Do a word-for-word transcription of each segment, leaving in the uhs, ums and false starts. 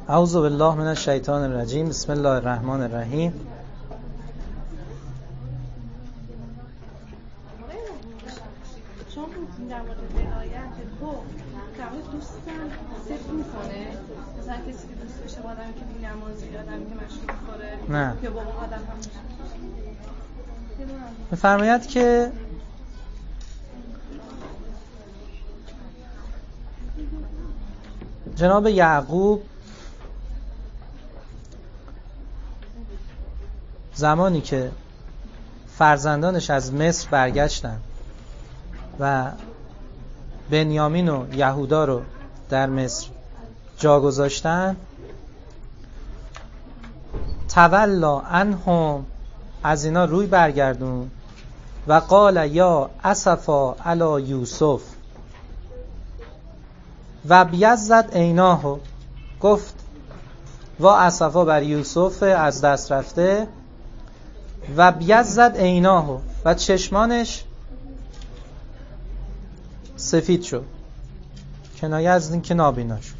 اعوذ بالله من الشیطان الرجیم. بسم الله الرحمن الرحیم. چون در مورد ولایت تو قبول دوستم صرف میکنه مثلا کسی که دوست داشته آدمی که بی‌نمازی آدمی که مشروب می‌خوره نه یا بابا آدم هم می‌فرماید که جناب یعقوب زمانی که فرزندانش از مصر برگشتن و بنیامین و یهودا رو در مصر جا گذاشتن، تولا عنهم، از اینا روی برگردون و قال یا اسفا علی یوسف و بیزد عیناه، گفت و اسفا بر یوسف از دست رفته و بیزد عیناه، و چشمانش سفید شد، کنایه از این که نابینا شد.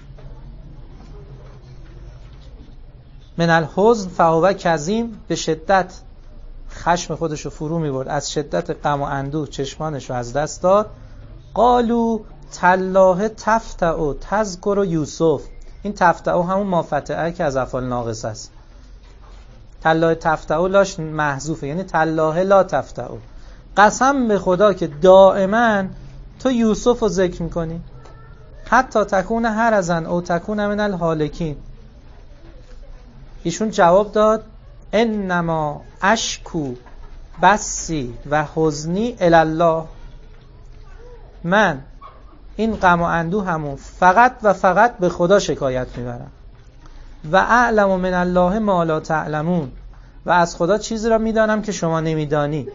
من الحزن فهو کظیم، به شدت خشم خودش رو فرو می‌برد، از شدت غم و اندوه چشمانش رو از دست داد. قالوا تالله تفتأ تذکر یوسف، این تفتأ همون مافتعه که از افعال ناقص است. تالله تفتأ لاش محذوفه، یعنی تالله لا تفتأ، قسم به خدا که دائما تو یوسف رو ذکر میکنی، حتی تکون هرزن او تکون من الهالکین. ایشون جواب داد انما اشکو بسی و حزنی الله، من این غم و اندوه همون فقط و فقط به خدا شکایت میبرم. و اعلم من الله ما لا تعلمون، و از خدا چیزی را میدانم که شما نمیدانید.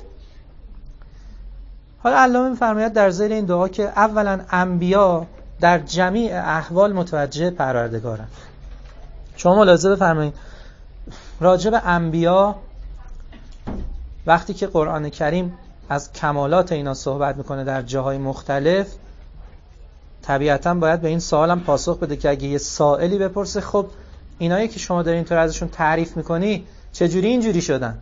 حالا علامه میفرماید در زیر این دعا که اولا انبیا در جمیع احوال متوجه پروردگارند. شما ملاحظه بفرمایید راجع به انبیا وقتی که قرآن کریم از کمالات اینا صحبت میکنه در جاهای مختلف، طبیعتاً باید به این سوال هم پاسخ بده که اگه یه سائلی بپرسه خب اینایی که شما دارین اینطور ازشون تعریف میکنی چجوری اینجوری شدن؟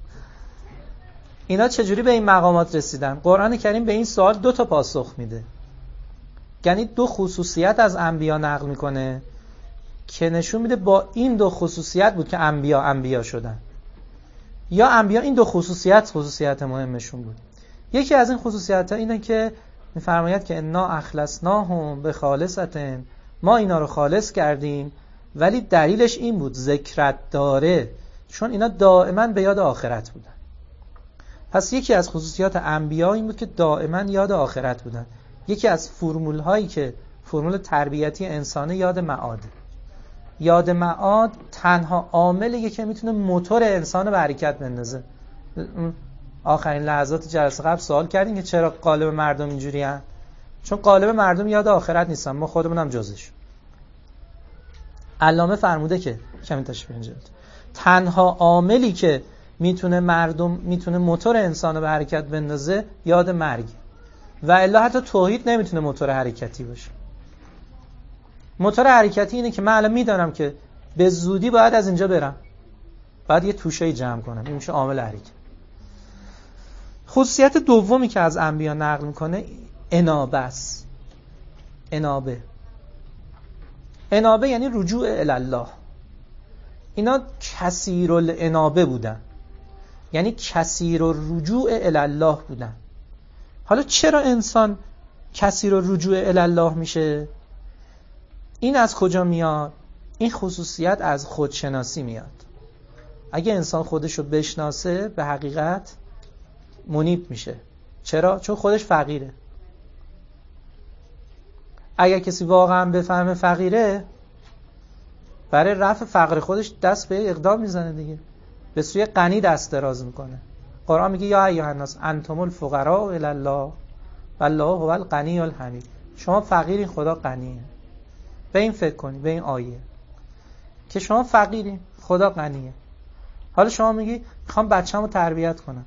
اینا چجوری به این مقامات رسیدن؟ قرآن کریم به این سوال دو تا پاسخ میده، یعنی دو خصوصیت از انبیا نقل میکنه که نشون میده با این دو خصوصیت بود که انبیا انبیا شدن، یا انبیا این دو خصوصیت خصوصیت مهمشون بود. یکی از این خصوصیت ها اینه که میفرماید که انا اخلصناهم بخالصة، ما اینا رو خالص کردیم، ولی دلیلش این بود ذکرت داره، چون اینا دائما به یاد آخرت بودن. پس یکی از خصوصیات انبیا این بود که دائما یاد آخرت بودن. یکی از فرمول هایی که فرمول تربیتی انسانه یاد معاد. یاد معاد تنها عاملیه که میتونه موتور انسان به حرکت بندازه. آخرین لحظات جلسه قبل سوال کردیم که چرا قالب مردم اینجوری هن؟ چون قالب مردم یاد آخرت نیستن، ما خودمون هم جزش. علامه فرموده که کمی تشریح اینجا تنها عاملی که میتونه مردم میتونه موتور انسانو به حرکت بندازه یاد مرگ، و الا حتی توحید نمیتونه موتور حرکتی باشه. موتور حرکتی اینه که من الان میدانم که به زودی باید از اینجا برم، باید یه توشه جمع کنم، این میشه عامل حرکت. خصوصیت دومی که از انبیا نقل میکنه انابه است. انابه انابه یعنی رجوع الی الله. اینا کثیر الانابه بودن، یعنی کثیر الرجوع الی الله بودن. حالا چرا انسان کثیر الرجوع الی الله میشه؟ این از کجا میاد؟ این خصوصیت از خودشناسی میاد. اگه انسان خودشو بشناسه به حقیقت منیب میشه. چرا؟ چون خودش فقیره. اگر کسی واقعا بفهمه فقیره، برای رفع فقر خودش دست به اقدام میزنه دیگه، به سوی غنی دست دراز میکنه. قرآن میگه یا ایها الناس انتم الفقراء الی الله والله هو الغنی الحمید. شما فقیرین، خدا غنیه. به این فکر کنی، به این آیه که شما فقیرین، خدا غنیه. حالا شما میگی میخوام بچه‌مو تربیت کنم.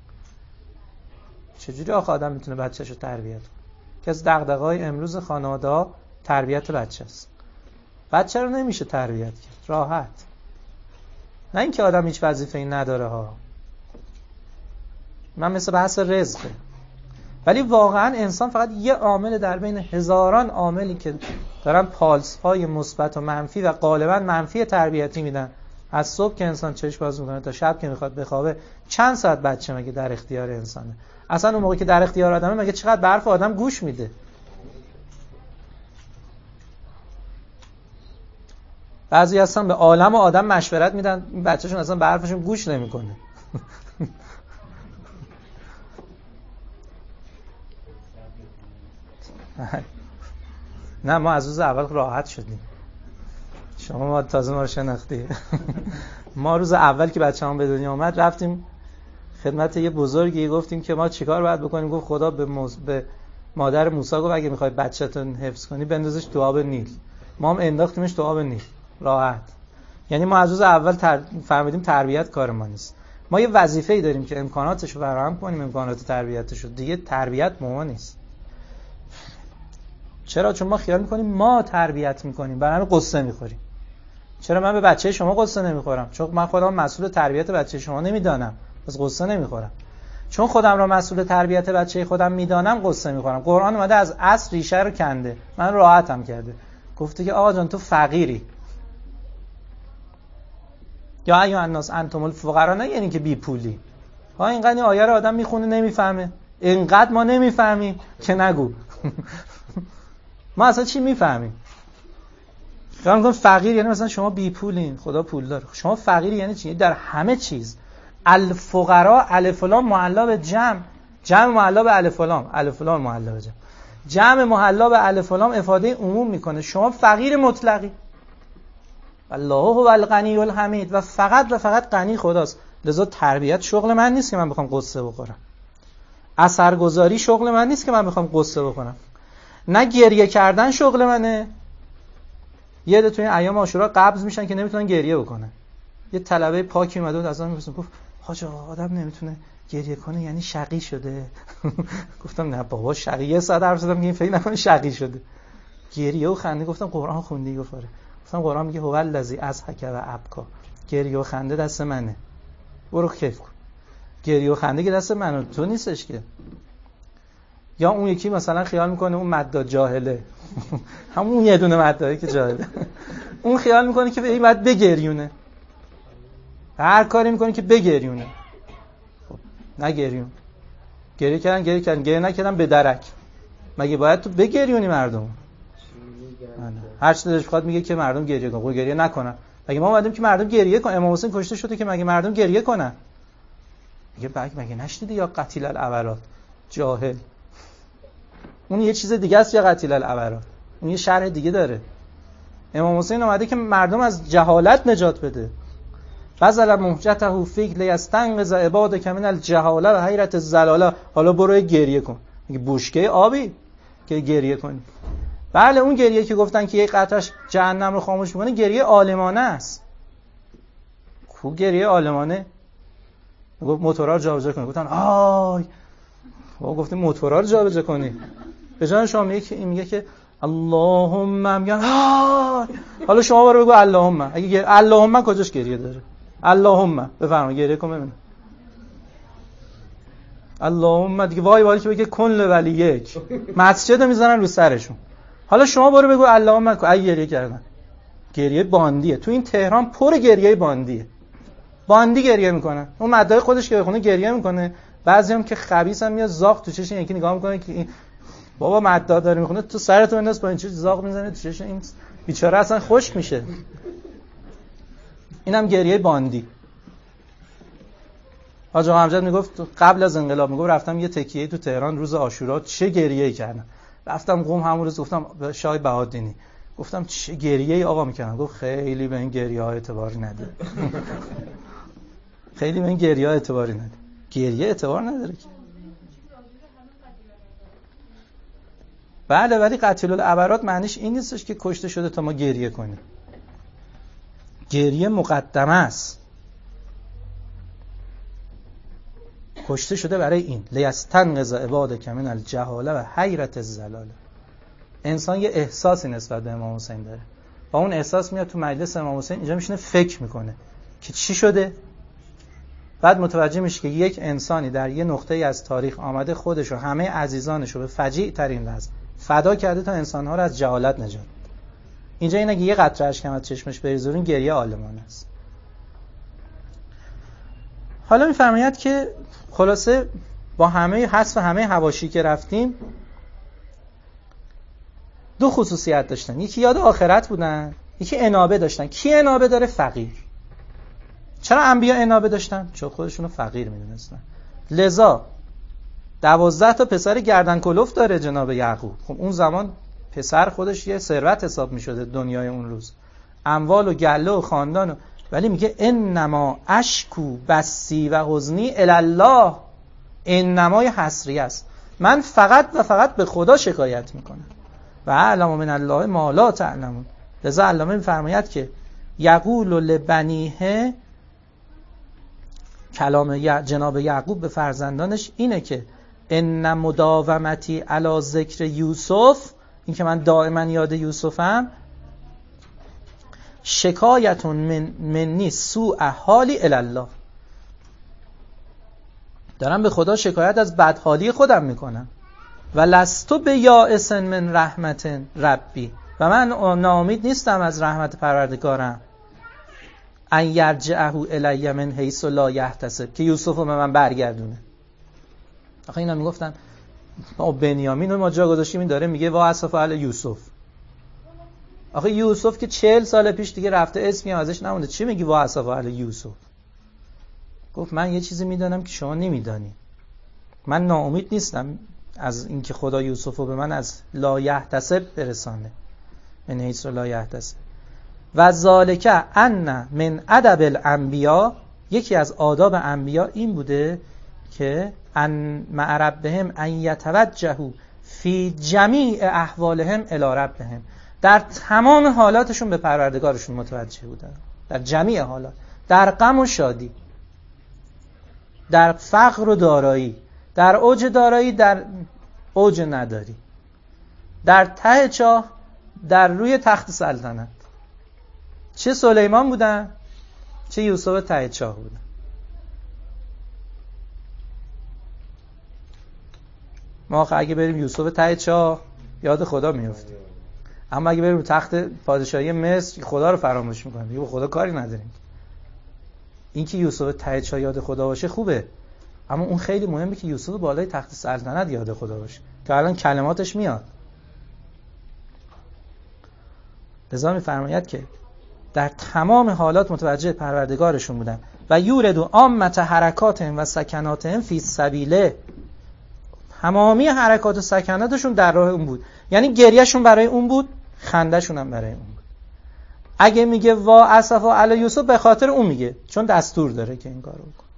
چجوری آخه آدم میتونه بچه‌شو تربیت کنه؟ که از دغدغه‌های امروز خانواده‌ها تربیت بچه است. بچه رو نمیشه تربیت کرد راحت. نه اینکه آدم هیچ وظیفه‌ای نداره ها، من مثل بحث رزقه، ولی واقعا انسان فقط یه عامل در بین هزاران عاملی که دارن پالس های مثبت و منفی و غالبا منفی تربیتی میدن. از صبح که انسان چشم باز میکنه تا شب که میخواد بخوابه چند ساعت بچه مگه در اختیار انسانه؟ اصلا اون موقع که در اختیار آدمه مگه چقدر به حرف آدم گوش میده؟ بعضی هستن به عالم و آدم مشورت میدن، این بچه‌شون اصلا به حرفشون گوش نمیکنه. نه ما از روز اول راحت شدیم. شما ما تازه ما رو شناختی. ما روز اول که بچه‌مون به دنیا اومد رفتیم خدمت یه بزرگی، گفتیم که ما چیکار باید بکنیم. گفت خدا به, موز... به مادر موسی گفت اگه میخوای بچه‌تون حفظ کنی بندازش تو آب نیل. ما هم انداختیمش تو آب نیل راحت. یعنی ما از روز اول تر... فهمیدیم تربیت کار ما نیست. ما یه وظیفه‌ای داریم که امکاناتش رو فراهم کنیم، امکانات تربیتش رو. دیگه تربیت ما نیست. چرا؟ چون ما خیال میکنیم ما تربیت میکنیم، برای همین قصه میخوریم. چرا من به بچه شما قصه نمیخورم؟ چون من خودم مسئول تربیت بچه شما نمیدانم، پس قصه نمیخورم. چون خودم را مسئول تربیت بچه خودم میدانم قصه میخورم. قرآن اومده از اصل ریشه رو کنده، من راحتم کرده، گفته که آقا جان تو فقیری. یا ایها الناس انتم الفقرا، نه یعنی که بی پولی. ها اینقدر این آیه رو آدم میخونه نمیفهمه، اینقدر ما نمیفهمیم که نگو. ما اصلا چی میفهمیم؟ خیال می‌کنم فقیر یعنی مثلا شما بی پولین، خدا پول داره. شما فقیر یعنی چی؟ در همه چیز. الفقراء الف و لام معلا به جمع، جمع معلا به الف و لام، الف و لام معلا به جمع، جمع معلا به الف و لام افاده عموم میکنه. شما فقیر مطلقی. الله هو الغنی الحمید، و فقط و فقط غنی خداست. لذا تربیت شغل من نیست که من بخوام قصه بخورم. اثرگذاری شغل من نیست که من بخوام قصه بخورم. نه گریه کردن شغل منه. یه عده توی این ایام عاشورا قبض میشن که نمیتونن گریه بکنن. یه طلبه پاکی اومده بود از من میپرسید، گفت حاج آقا آدم نمیتونه گریه کنه یعنی شقی شده؟ گفتم نه بابا، شقی یه ساعت حرف زدم که این فکر نکنه شقی شده. گریه و خنده. گفتم قرآن خوندی؟ گفت آره. گفتم قرآن میگه هو الذی اضحک و ابکا، گریه و خنده دست منه، برو کیف کن. گریه و خنده که دست منه، تو نیستش که. یا اون یکی مثلا خیال میکنه اون مداد جاهله، همون یه دونه مدادی که جاهله، اون خیال میکنه که این باید بگریونه، هر کاری میکنه که بگریونه. خب نگریون. گریه کردن گریه کردن گریه نکردن به درک. مگه باید تو بگریونی مردم؟ هر چی دلش بخواد میگه که مردم گریه کنن. خب گریه نکنن. مگه ما اومدیم که مردم گریه کنن؟ امام حسین کشته شده که مگه مردم گریه کنن؟ میگه بگ مگه نشنیدی یا قتیل الاولاد؟ جاهل. اون یه چیز دیگه است یا قتیل الاولاد. اون یه شرح دیگه داره. امام حسین اومده که مردم از جهالت نجات بده. فضل محجته فیک لیستنقذ عبادک من الجهاله و حیرت الزلاله. حالا برو گریه کن. میگه بوشکه آبی که گریه کنی. بله اون گریه که گفتن که یک قطرش جهنم رو خاموش میکنه گریه عالمانه است. کو گریه عالمانه؟ گفت موتورا رو جابجا کنی. گفتن آی بابا گفتیم موتورا رو جابجا کنی. به جای شما میگه که این میگه که اللهم میگن آی. حالا شما برو بگو اللهم. اگه اللهم کجاش گریه داره؟ اللهم بفرما گریه کن ببینم. اللهم دیگه وای وای که بگه کل ولی یک مسجد میزنن رو سرشون. حالا شما برو بگو اللهم کو. اگه گریه کردن گریه باندیه. تو این تهران پر گریه باندیه. باندی گریه میکنن. اون مدعای خودش که بخونه گریه میکنه. بعضیام که خبیثم میاد زاغ تو چشم یکی نگاه میکنه که این بابا مدعا داره میخونه تو سرتون انداز با این چیز زاغ میزنه تو چشم این بیچاره اصلا خشک میشه. اینم گریه باندی. حاج آقا امجد میگفت قبل از انقلاب میگفت رفتم یه تکیه تو تهران روز عاشورا چه گریه‌ای کردم. رفتم قم همون روز گفتم به شاه بهادینی گفتم چه گریه‌ای آقا میکردم. گفت خیلی به این گریه‌ها اعتباری نده. خیلی به این گریه‌ها اعتباری نده. گریه اعتبار نداره که. بله ولی قتل العبرات معنیش این نیستش که کشته شده تا ما گریه کنیم. گریه مقدمه است. کشته شده برای این لیستنقذ عبادک من الجهاله و حیرت الزلاله. انسان یه احساسی نسبت به امام حسین داره. با اون احساس میاد تو مجلس امام حسین اینجا میشینه فکر میکنه که چی شده. بعد متوجه میشه که یک انسانی در یه نقطه‌ای از تاریخ آمده خودش و همه عزیزانش رو به فجیع ترین لحظه فدا کرده تا انسان‌ها رو از جهالت نجات. اینجا این اگه یه قطره اشک از چشمش بریزه این گریه عالمانه است. حالا میفرماید که خلاصه با همه حذف همه حواشی که رفتیم دو خصوصیت داشتن، یکی یاد آخرت بودن، یکی انابه داشتن. کی انابه داره؟ فقیر. چرا انبیا انابه داشتن؟ چون خودشونو فقیر میدونستن. لذا دوازده تا پسر گردن کلفت داره جناب یعقوب. خب اون زمان پسر خودش یه ثروت حساب میشده دنیای اون روز، اموال و گله و خاندان و... ولی میگه انما اشکو بسی و حزنی الله. انمای حصری است، من فقط و فقط به خدا شکایت میکنم. و اعلم من الله ما لا تعلمون. لذا علامه میفرماید که یقول لبنیه، کلام جناب یعقوب به فرزندانش اینه که ان مداومتی علی ذکر یوسف، این که من دائما یاد یوسفم، شکایتون من منی سوء حالی الی الله، دارم به خدا شکایت از بدحالی خودم میکنم. و لستو به یائس من رحمت ربی، و من ناامید نیستم از رحمت پروردگارم. ان یرجعه الی من حیث لا یحتسب، که یوسف رو به من برگردونه. آخه اینا میگفتن ما بنیامین رو ما جا گذاشتیم، این داره میگه وا اسف علی یوسف. آخه یوسف که چهل سال پیش دیگه رفته، اسمی ازش نمونده، چی میگی وا اسف علی یوسف؟ گفت من یه چیزی میدانم که شما نمیدانی. من ناامید نیستم از اینکه خدا یوسف رو به من از لا یحتسب برسانه، من حیث لا یحتسب. و ذالک ان من ادب الانبیا، یکی از آداب انبیا این بوده که ان مع ربهم ان یتوجهوا فی جمیع احوالهم الی ربهم، در تمام حالاتشون به پروردگارشون متوجه بودن، در جمیع حالات، در غم و شادی، در فقر و دارایی، در اوج دارایی، در اوج نداری، در ته چاه، در روی تخت سلطنت. چه سلیمان بودن چه یوسف ته چاه بودن. ما اگه بریم یوسف ته چاه یاد خدا میافتیم، اما اگه بریم تخت پادشاهی مصر خدا رو فراموش میکنیم، دیگه با خدا کاری نداریم. این که یوسف ته چاه یاد خدا باشه خوبه، اما اون خیلی مهمه که یوسف بالای تخت سلطنت یاد خدا باشه که الان کلماتش میاد. لذا میفرماید که در تمام حالات متوجه پروردگارشون بودن. و یوردو عامت حرکاتهم و سکناتهم فی سبیله، تمامی حرکات و سکناتشون در راه اون بود. یعنی گریهشون برای اون بود، خندهشون هم برای اون بود. اگه میگه وا اسفا علی یوسف به خاطر اون میگه، چون دستور داره که این کارو بکنه.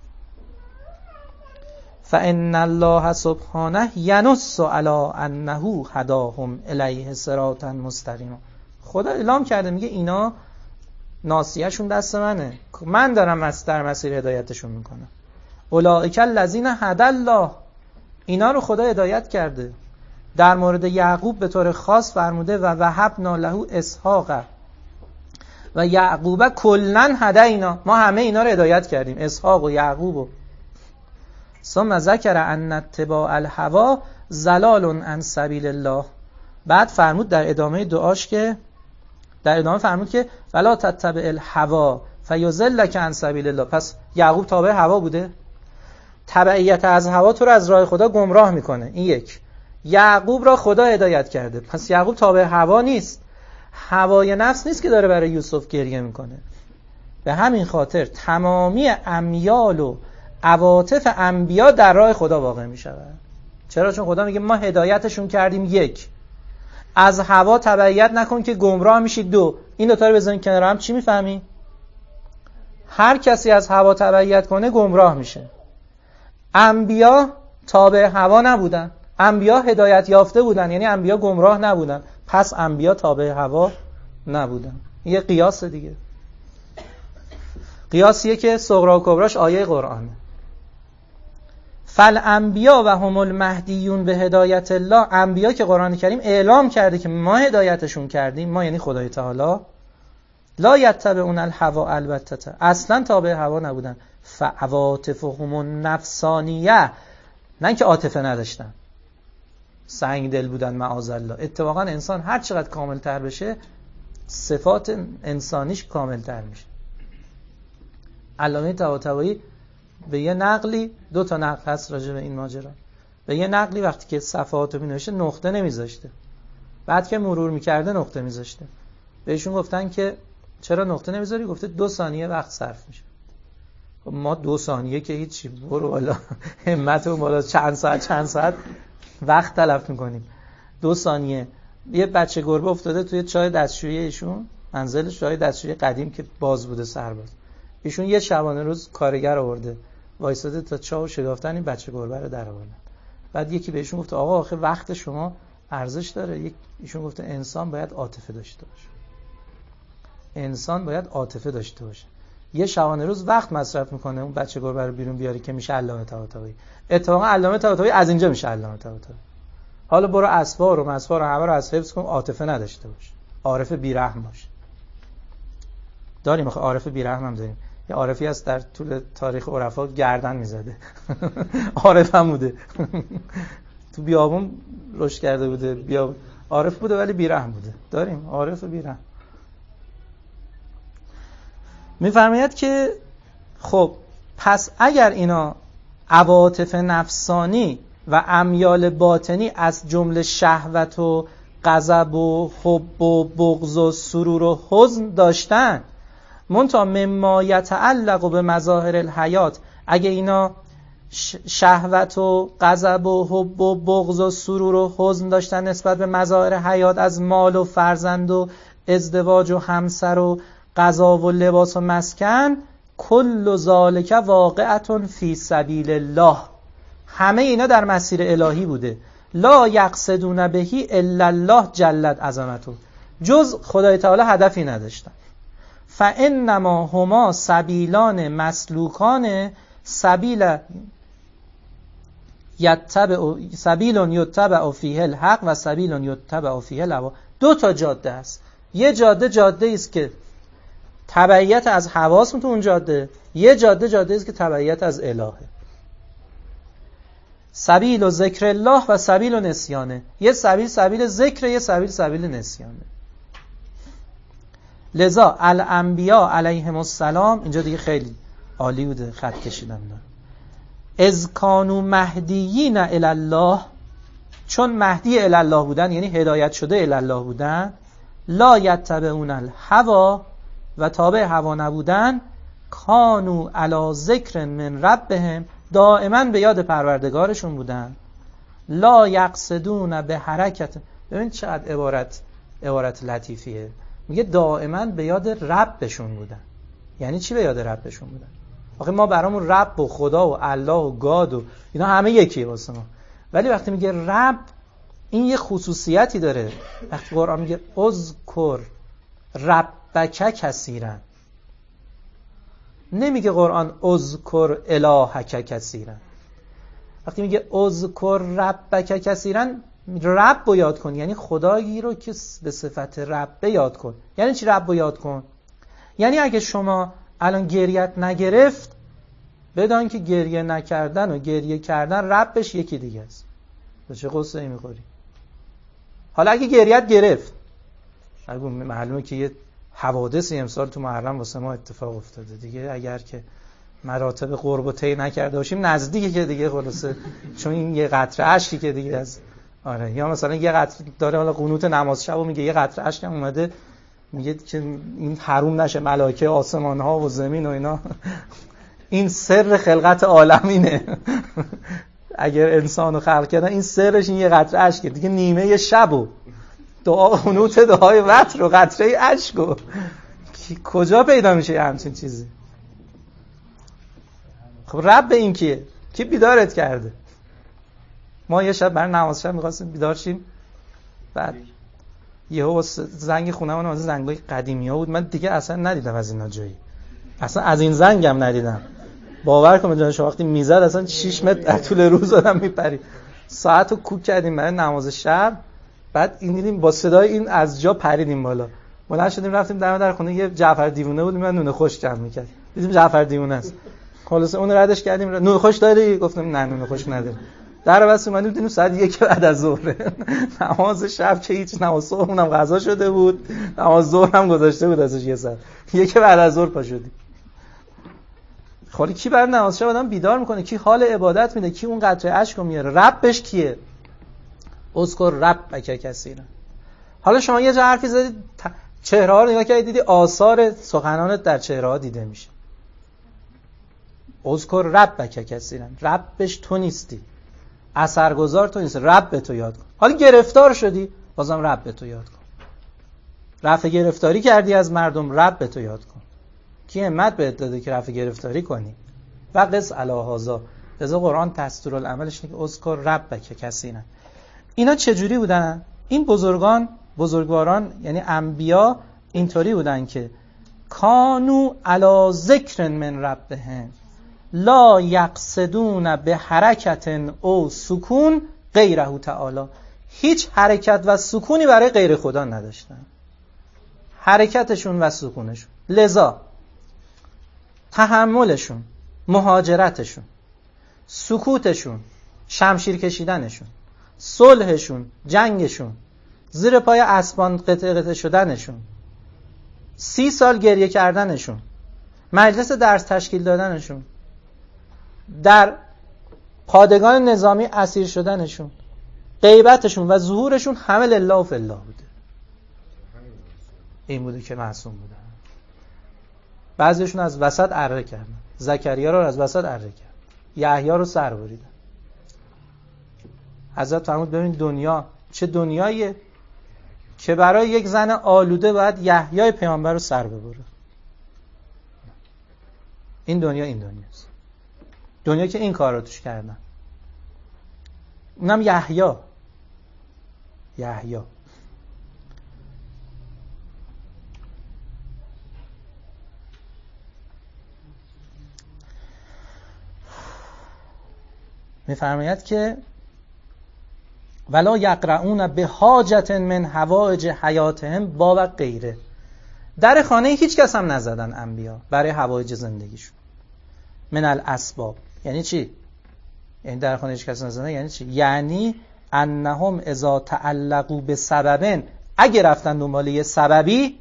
فان الله سبحانه ینص علی انه هداهم الیه صراطا مستقیما. خدا اعلام کرده میگه اینا ناصیه‌شون دست منه، من دارم در مسیر هدایتشون میکنم. اولئک الذین هدی الله، اینا رو خدا هدایت کرده. در مورد یعقوب به طور خاص فرموده و وهبنا له اسحاق و یعقوب کلن هدینا، ما همه اینا رو هدایت کردیم، اسحاق و یعقوب. و ثم ذکر ان اتباع الهوا ضلال عن سبیل الله. بعد فرمود در ادامه دعاش که در ادامه فرمود که ولا تتبع الهوا فیضلک عن سبیل الله. پس یعقوب تابع هوا بوده، تبعیت از هوا تو رو از راه خدا گمراه میکنه. این یک. یعقوب را خدا هدایت کرده، پس یعقوب تابع هوا نیست، هوای نفس نیست که داره برای یوسف گریه میکنه. به همین خاطر تمامی امیال و عواطف انبیا در راه خدا واقع میشود. چرا؟ چون خدا میگه ما هدایتشون کردیم. یک، از هوا تبعیت نکن که گمراه میشی. دو، این دو تا رو بزنین کنار هم، چی میفهمی؟ هر کسی از هوا تبعیت کنه گمراه میشه. انبیا تابع هوا نبودن، انبیا هدایت یافته بودن، یعنی انبیا گمراه نبودن، پس انبیا تابع هوا نبودن. یه قیاس دیگه، قیاسیه که صغرا و کبراش آیه قرآنه. فالانبیا و هم المهدیون به هدایت الله، انبیا که قرآن کریم اعلام کرده که ما هدایتشون کردیم، ما یعنی خدای تعالی، لا یتبعون الهوا، البته اصلا تابع هوا نبودن، فعواطفهم النفسانیه، نه که عاطفه نداشتن، سنگ دل بودن معاذ الله. اتفاقا انسان هر چقدر کامل تر بشه صفات انسانیش کامل تر میشه. علامه طباطبایی به یه نقلی، دو تا نقل هست راجع به این ماجرا، به یه نقلی وقتی که صفحاتو مینوشته نقطه نمیذاشته، بعد که مرور میکرده نقطه میذاشته. بهشون گفتن که چرا نقطه نمیذاری؟ گفته دو ثانیه وقت صرف میشه. ما دو ثانیه که هیچی، برو بالا همتون بالا، چند ساعت چند ساعت وقت تلف میکنیم. دو ثانیه. یه بچه گربه افتاده توی چای دستشویی ایشون، منزلش چای دستشویی قدیم که باز بوده سرباز. ایشون یه شبانه روز کارگر آورده، وایساده تا چاو شکافتن این بچه گربه رو در آوردن. بعد یکی بهشون گفت آقا آخه وقت شما ارزش داره. یک ایشون گفته انسان باید عاطفه داشته باشه. انسان باید عاطفه داشته باشه. یه شبانه روز وقت مصرف میکنه اون بچه گربه رو بیرون بیاره که میشه علامه طباطبایی. اتفاقا علامه طباطبایی از اینجا میشه علامه طباطبایی. حالا برو اسفار و مسفار و همه رو از حفظ کن، عاطفه نداشته باش، عارف بیرحم باش. داریم آخه عارف بیرحم هم داریم. یه عارفی هست در طول تاریخ عرفا گردن میزده عارف هم بوده تو بیابون رشد کرده بوده، بیابون عارف بوده ولی بیرحم بوده. داریم عارف بیرحم. میفرماید که خب پس اگر اینا عواطف نفسانی و امیال باطنی از جمله شهوت و غضب و حب و بغض و سرور و حزن داشتن، منتها مما یتعلق به مظاهر الحیات، اگه اینا شهوت و غضب و حب و بغض و سرور و حزن داشتن نسبت به مظاهر حیات از مال و فرزند و ازدواج و همسر و غذا و لباس و مسکن، کل ذالک واقعتون فی سبیل الله، همه اینا در مسیر الهی بوده. لا یقصدون بهی الا الله جلت عظمته، جز خدای تعالی هدفی نداشتن. فانما هما سبیلان مسلوکان، سبیل یتبع سبیل یتبع فیه الحق و سبیل یتبع فیه الهوا. دو تا جاده است. یه جاده جاده است که تبعیت از حواس تو اون جاده، یه جاده جاده است که تبعیت از الهه. سبیل و ذکر الله و سبیل و نسیانه. یه سبیل سبیل ذکر، یه سبیل سبیل نسیانه. لذا الانبیا علیهم السلام، اینجا دیگه خیلی عالی بوده خط کشیدم دارم، اذ کانوا مهدیین الی الله، چون مهدی الی الله بودن یعنی هدایت شده الی الله بودن، لا یتبعون الهوا، و تابع هوا نبودن، کانوا علی ذکر من ربهم، دائما به یاد پروردگارشون بودن، لا یقصدون به حرکت. ببین چقدر عبارت عبارت لطیفیه، میگه دائما به یاد ربشون بودن. یعنی چی به یاد ربشون بودن؟ آخه ما برامون رب و خدا و الله و گاد و اینا همه یکیه واسه ما، ولی وقتی میگه رب این یه خصوصیتی داره. وقتی قرآن میگه اذکر ربک کثیرا، نمیگه قرآن اذکر الهک کثیرا. وقتی میگه اذکر ربک کثیرا، رب رو یاد کن، یعنی خدایی رو که به صفت رب یاد کن. یعنی چی رب رو یاد کن؟ یعنی اگه شما الان گریت نگرفت، بدان که گریه نکردن و گریه کردن ربش یکی دیگه است. به چه قصه ای میخوری؟ حالا اگه گریت گرفت، اگه معلومه که یه حوادثی امسال تو محرم واسه ما اتفاق افتاده دیگه، اگر که مراتب قرب و طی نکرده باشیم نزدیکه که دیگه خلاصه، چون این یه قطره اشکی که دیگه از آره، یا مثلا یه قطره داره حالا قنوت نماز شب و میگه یه قطره اشک هم اومده، میگه که این حروم نشه ملائکه آسمان ها و زمین و اینا این سر خلقت عالمینه اگر انسانو خلق کردن این سرش این یه قطره اشکه دیگه، نیمه شبو دعا قنوت دعای وتر و قطره اشکو کجا پیدا میشه همچین چیزی؟ خب رب این کیه؟ کی بیدارت کرده؟ ما یه شب برای نماز شب می‌خواستیم بیدار شیم، بعد یهو زنگ خونه‌مون از زنگای قدیمی‌ها بود، من دیگه اصلا ندیدم از اینا جایی، اصلا از این زنگم ندیدم. باور کن جان شما وقتی میزد اصلا شش متر در طول روز آدم میپرید. ساعت رو کوک کردیم برای نماز شب، بعد این دیدیم با صدای این از جا پریدیم بالا، بلند شدیم رفتیم دم در خونه یه جعفر دیوونه بود، من نون خوش جمع می‌کرد، دیدیم جعفر دیوونه است، خلاص اون ردش کردیم. نون خوش داری؟ گفتم نه نون خوش نداریم. در بس اومدیم دیدیم ساعت یک بعد از ظهر. نماز شب که هیچ، نماز صبح اونم قضا شده بود، نماز ظهر هم گذاشته بود ازش یه ساعت، یک بعد از ظهر پا شدیم. خالی کی بر نماز شب آدم بیدار میکنه، کی حال عبادت میده، کی اون قطره اشکو میاره، ربش کیه؟ اذکر ربک کثیرا. حالا شما یه جا حرفی زدید، چهره ها رو نگاه کردید، دیدی آثار سخنانت در چهره ها دیده میشه. اذکر ربک کثیرا، ربش تو نیستی، اثرگذار تو نیستی، رب تو یاد کن. حالا گرفتار شدی، بازم رب تو یاد کن. رفع گرفتاری کردی از مردم، رب تو یاد کن. کی همت بهت داده که رفع گرفتاری کنی؟ و قص علی هذا. لذا قرآن دستورالعملش اینه که اذکر ربک کثیرا. اینا چجوری بودن؟ این بزرگان، بزرگواران یعنی انبیا اینطوری بودن که کانو علی ذکر من ربهم لا یقصدون به حرکت او سکون غیره تعالی. هیچ حرکت و سکونی برای غیر خدا نداشتن، حرکتشون و سکونشون. لذا تحملشون، مهاجرتشون، سکوتشون، شمشیر کشیدنشون، صلحشون، جنگشون، زیر پای اسبان قطع قطع شدنشون، سی سال گریه کردنشون، مجلس درس تشکیل دادنشون، در پادگان نظامی اسیر شدنشون، غیبتشون و ظهورشون همه لله و فی الله بوده. این بوده که معصوم بودن. بعضیشون از وسط اره کردن، زکریا رو از وسط اره کرد، یحیی رو سر بریدن. حضرت فرمود ببین دنیا چه دنیاییه که برای یک زن آلوده باید یحیی پیامبر رو سر ببره. این دنیا این دنیاست، دنیا که این کار رو توش کردن. اونم یحیی یحیی می‌فرماید که ولا یقرؤون به حاجت من حوائج حیاتهم باب غیره. در خانه هیچ کس هم نزدن انبیا برای حوائج زندگیشون. من الاسباب یعنی چی؟ یعنی در خانه هیچ کس نزدن یعنی چی؟ یعنی انهم اذا تعلقوا بسبب، اگه رفتن دنبال یه سببی،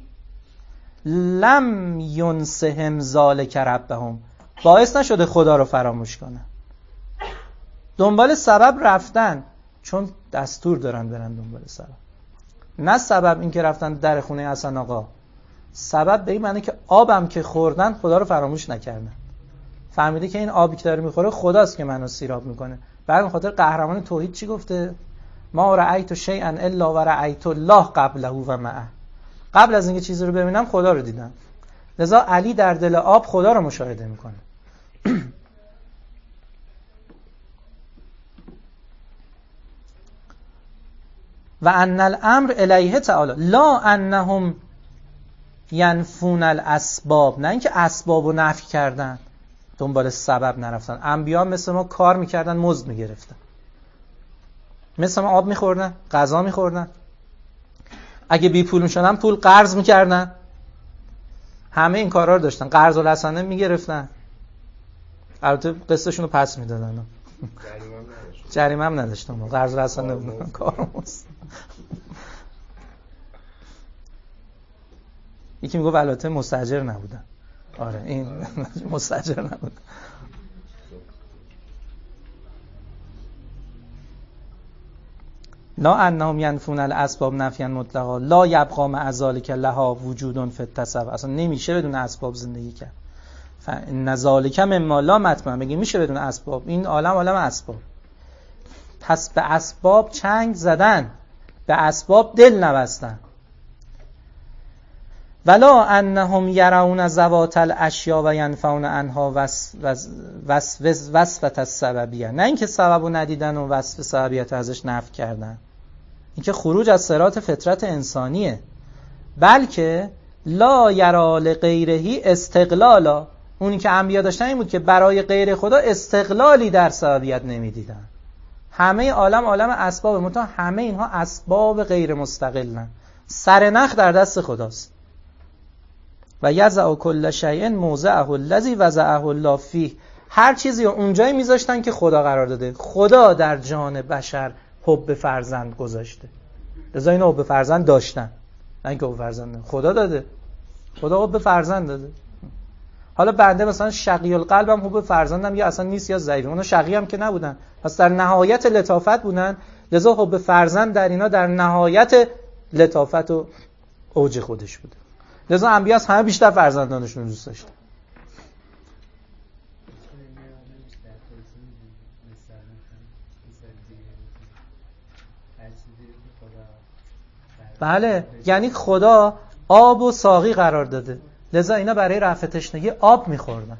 لم ینسهم ذلک ربهم، باعث نشده خدا رو فراموش کنن. دنبال سبب رفتن چون دستور دارن برن دنبال سبب، نه سبب این که رفتن در خونه حسن آقا. سبب به این معنی که آبم که خوردن خدا رو فراموش نکردن، فهمیده که این آبی که داره میخوره خداست که منو سیراب میکنه. برای خاطر قهرمان توحید چی گفته؟ ما رأیت شیئا الا و رأیت الله قبله و معه. قبل از اینکه چیزی رو ببینم خدا رو دیدم. لذا علی در دل آب خدا رو مشاهده میکنه. و ان الامر الیه تعالی لا انهم ینفون الاسباب، نه اینکه اسبابو نفی کردن دنبال سبب نرفتن. انبیا مثل ما کار میکردن، مزد میگرفتن، مثل ما آب میخوردن، غذا میخوردن، اگه بی پول میشدن پول قرض میکردن، همه این کارا رو داشتن، قرض الحسنه میگرفتن، البته قسطشون رو پس میدادن، جریمه هم نداشتن، قرض الحسنه بودن کارموز. یکی میگه البته مستاجر نبودن. آره این مستاجر نبودن. لا انهم ینفون الاسباب نفیا مطلقا لا یبقى مع ذلک لها وجود فی التصور. اصلا نمیشه بدون اسباب زندگی کرد. فان ذلک مما لا مطمع. میگه میشه بدون اسباب، این عالم عالم اسباب. پس به اسباب چنگ زدن، به اسباب دل نبستن. ولا انهم يرون ذوات الاشیاء و ینفعون عنها وصفة السببیه، نه اینکه سببو ندیدن و وصف سببیت ازش نفی کردن، اینکه خروج از صراط فطرت انسانیه، بلکه لا یرا لغیره استقلالا، اونی که انبیا داشتن این بود که برای غیر خدا استقلالی در سببیت نمیدیدن. همه عالم عالم اسباب، منتها همه اینها اسباب غیر مستقلن. سرنخ در دست خداست. و یضع کل شیء موضعه الذی وضعه الله فیه. هر چیزی رو اونجایی میذاشتن که خدا قرار داده. خدا در جان بشر حب فرزند گذاشته. لذا اینا حب فرزند داشتن. نه اینکه حب فرزند نه. خدا داده. خدا حب فرزند داده. حالا بنده مثلا شقی القلبم حب فرزندم یا اصلا نیست یا ضعیف. اونا شقی هم که نبودن. پس در نهایت لطافت بودن. لذا حب فرزند در اینا در نهایت لطافت و اوج خودش بوده. لذا انبیا از همه بیشتر فرزندانشون دوست داشتن. بله، یعنی خدا آب و ساقی قرار داده. لذا اینا برای رفع تشنگی آب میخوردن.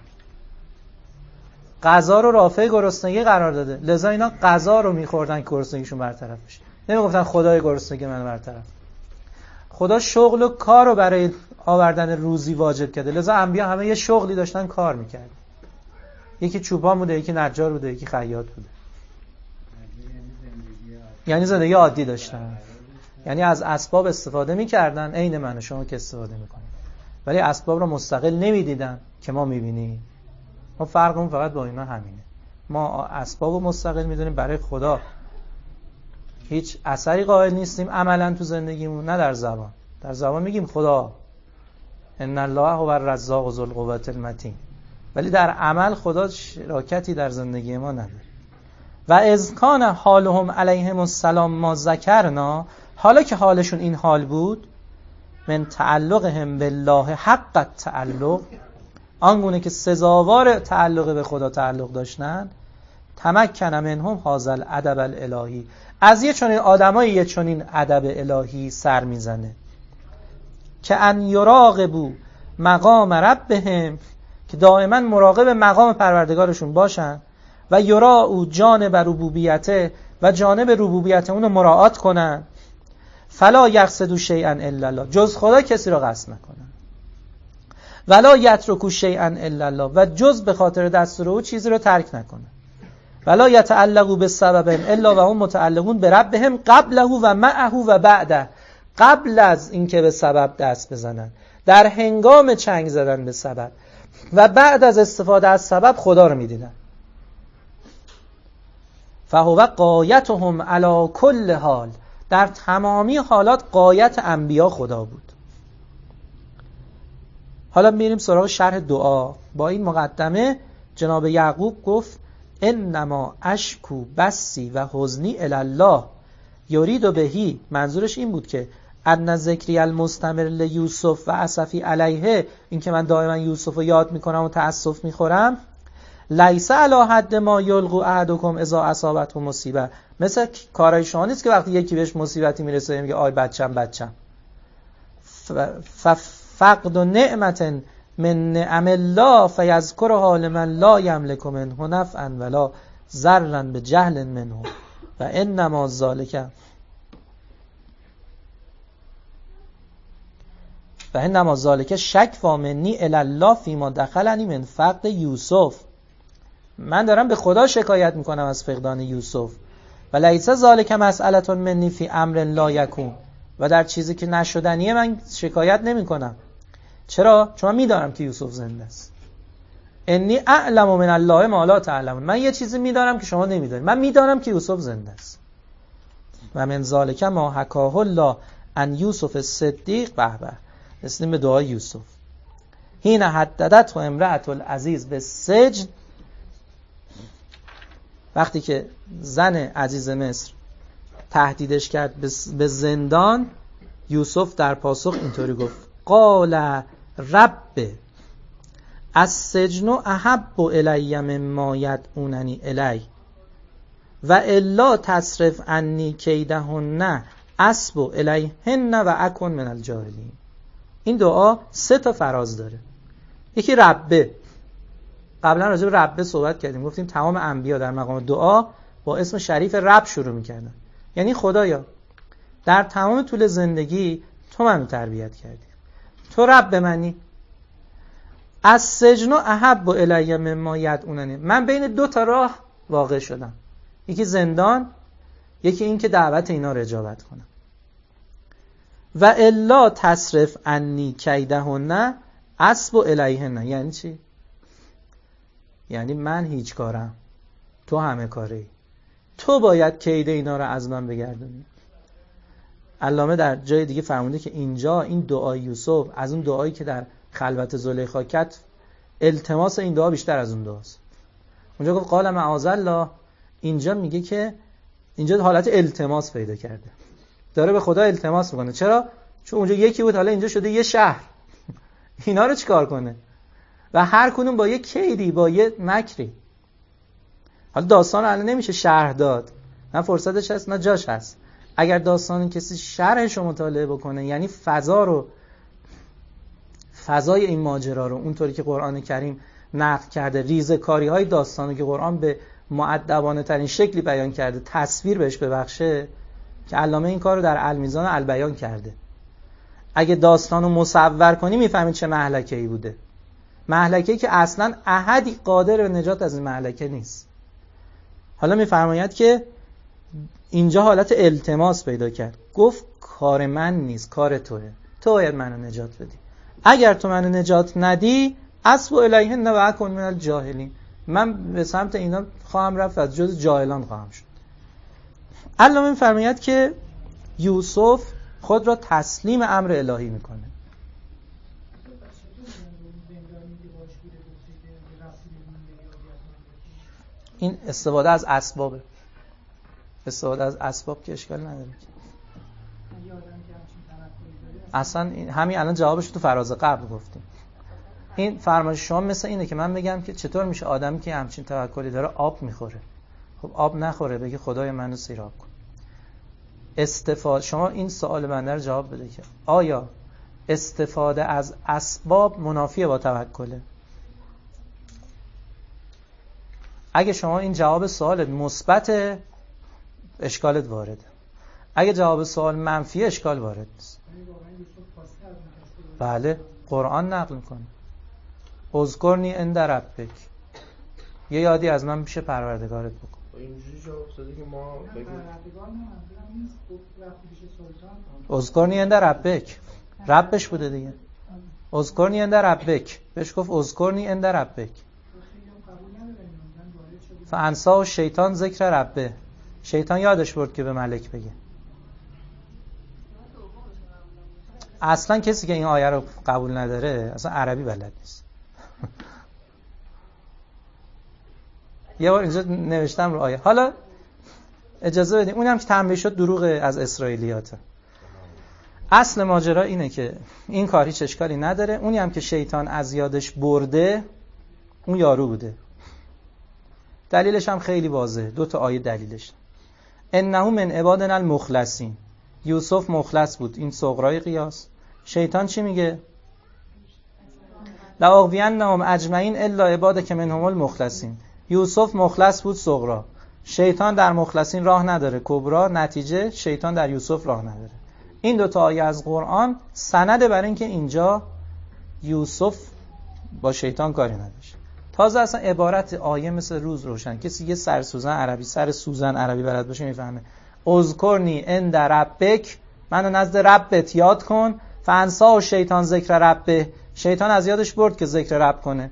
غذا رو رافع گرسنگی قرار داده. لذا اینا غذا رو میخوردن که گرسنگیشون برطرف بشه. نمیگفتن خدای گرسنگی من برطرف. خدا شغل و کار رو برای آوردن روزی واجب کرده. لذا انبیا همه یه شغلی داشتن کار میکرد. یکی چوپان بوده، یکی نجار بوده، یکی خیاط بوده. یعنی زندگی عادی داشتن. یعنی از اسباب استفاده میکردن عین من و شما که استفاده میکنیم. ولی اسباب رو مستقل نمیدیدن که ما میبینیم. ما فرقمون فقط با اینا همینه. ما اسباب رو مستقل میدونیم، برای خدا هیچ اثری قائل نیستیم عملا تو زندگیمون، نه در زبان. در زبان میگیم خدا ان الله هو الرزاق ذو القوة المتین، ولی در عمل خدا شراکتی در زندگی ما نداره. و اذ کان حالهم علیهم السلام ما ذکرنا، حالا که حالشون این حال بود، من تعلقهم بالله حق التعلق، آنگونه که سزاوار تعلق به خدا تعلق داشتن، تمکن منهم هذا الادب الالهی، از یه چنین آدمای یه چنین ادب الهی سر میزنه که ان یراقبوا مقام ربهم، که دائما مراقب مقام پروردگارشون باشن، و یراعوا جانب ربوبیته، و جانب ربوبیت اون رو مراعات کنن، فلا یقصدوا شیئا الا الله، جز خدا کسی رو قصد نکنن، ولا یترکوا شیئا الا الله، و جز به خاطر دستور او چیزی رو ترک نکنن، ولا یتعلقوا بالسبب الا و هم متعلقون بربهم قبله و معه و بعده، قبل از اینکه به سبب دست بزنن، در هنگام چنگ زدن به سبب، و بعد از استفاده از سبب خدا رو میدیدن. فهو غایتهم علی کل حال، در تمامی حالات غایت انبیا خدا بود. حالا میریم سراغ شرح دعا. با این مقدمه جناب یعقوب گفت انما اشکو بسی و حزنی الی الله یرید بهی، منظورش این بود که ان ذکری المستمر لیوسف و اسفی علیه، این که من دائما یوسف رو یاد میکنم و تأسف میخورم، لیس علی حد ما یلقوا احدکم اذا اصابته مصیبه، مثل کارای شما نیست که وقتی یکی بهش مصیبتی میرسه میگه آی بچم بچم. ففقد نعمت من نعم الله فیذکرها لمن لا یملک منه نفعا ولا ضرا بجهل منه و انما ذلک و انما ذلک شک و منی الی الله فیما دخلنی من فقد یوسف، من دارم به خدا شکایت میکنم از فقدان یوسف. و لیس ذلک مسئله منی فی امر لا یکون، و در چیزی که نشدنیه من شکایت نمی کنم. چرا؟ چون من میدانم که یوسف زنده است. انی اعلم من الله ما لا تعلمون، من یه چیزی میدانم که شما نمیدانید، من میدانم که یوسف زنده است. و من ذالک ما حکاه الله ان یوسف الصدیق، به به رسیدیم به دعای یوسف. حین حددت و امرأة العزیز به سجن، وقتی که زن عزیز مصر تهدیدش کرد به زندان، یوسف در پاسخ اینطوری گفت قال رب السجن احب الی مما یدعوننی الی و الا تصرف عنی کیدهن اصب الیهن و اکن من الجاهلین. این دعا سه تا فراز داره. یکی ربه، قبلا راجع به ربه صحبت کردیم، گفتیم تمام انبیا در مقام دعا با اسم شریف رب شروع میکردن، یعنی خدایا در تمام طول زندگی تو منو تربیت کردی، تو رب منی، از سجن احب الی مما یدعوننی، من بین دو تا راه واقع شدم، یکی زندان، یکی این که دعوت اینا رو اجابت کنم. و الا تصرف عنی کیدهن اسب الیهن. یعنی چی؟ یعنی من هیچ کارم، تو همه کاری، تو باید کید اینا رو از من بگردونی. علامه در جای دیگه فرموده که اینجا این دعای یوسف از اون دعایی که در خلوت زلیخا کرد، التماس این دعا بیشتر از اون دعاست. اونجا گفت قال معاذ الله، اینجا میگه که اینجا حالت التماس پیدا کرده، داره به خدا التماس میکنه. چرا؟ چون اونجا یکی بود، حالا اینجا شده یه شهر. اینا رو چیکار کنه؟ و هر کدوم با یه کیدی، با یه مکری. حالا داستان الان نمیشه شرح داد، نه فرصتش هست نه جاش هست. اگر داستان کسی شرحش رو مطالعه بکنه، یعنی فضا رو، فضای این ماجرا رو اونطوری که قرآن کریم نقل کرده، ریزه‌کاری های داستان رو که قرآن به مؤدبانه ترین شکلی بیان کرده، تصویر بهش ببخشه، که علامه این کار رو در المیزان البیان کرده. اگه داستان رو مصور کنی میفهمید چه مهلکه‌ای بوده. مهلکه‌ای که اصلاً احدی قادر به نجات از این مهلکه نیست. حالا میفرماید که اینجا حالت التماس پیدا کرد، گفت کار من نیست، کار توئه، تو باید منو نجات بدی. اگر تو منو نجات ندی، اسب الیهن و اکن من الجاهلین، من به سمت اینا خواهم رفت، از جز جاهلان خواهم شد. علامه میفرماید که یوسف خود را تسلیم امر الهی میکنه. این استفاده از اسبابه، استفاده از اسباب که اشکال نداره. اصلا همین الان جوابش تو فراز قبل گفتیم. این فرمایش شما مثل اینه که من بگم که چطور میشه آدمی که همچین توکلی داره آب میخوره، خب آب نخوره بگه خدای منو سیراب کن. استفاده، شما این سوال بنده رو جواب بده که آیا استفاده از اسباب منافیه با توکله؟ اگه شما این جواب سوالت مثبت، اشکالت وارده. اگه جواب سوال منفی، اشکال وارد نیست. بله، قرآن نقل میکنه اذکرنی عند ربک، یه یادی از من پیش پروردگارت بکن. اینجوری جواب داده که ما بگیم اذکرنی عند ربک، ربش بوده دیگه. اذکرنی عند ربک، بهش گفت اذکرنی عند ربک. فانسا و شیطان ذکر ربه، شیطان یادش برد که به ملک بگه. اصلا کسی که این آیه رو قبول نداره اصلا عربی بلد نیست. یه بار اینجا نوشتم رو آیه. حالا اجازه بدیم اونم که تنبیه شد دروغ از اسرائیلیاته. اصل ماجرا اینه که این کار هیچ اشکالی نداره. اونی هم که شیطان از یادش برده اون یارو بوده. دلیلش هم خیلی واضحه، دو تا آیه دلیلش. انه من عبادنا المخلصین، یوسف مخلص بود، این صغرای قیاس. شیطان چی میگه؟ لاغوینهم اجمعین الا عبادک منهم المخلصین. یوسف مخلص بود صغرا، شیطان در مخلصین راه نداره کبرا، نتیجه شیطان در یوسف راه نداره. این دو تا آیه از قرآن سنده برای اینکه اینجا یوسف با شیطان کاری نداشت. تازه اصلا عبارت آیه مثل روز روشن، کسی یه سر سوزن عربی سر سوزن عربی بلد باشه میفهمه. اذکرنی عند ربک، منو نزد ربت یاد کن. فانسا و شیطان ذکر ربه، شیطان از یادش برد که ذکر رب کنه.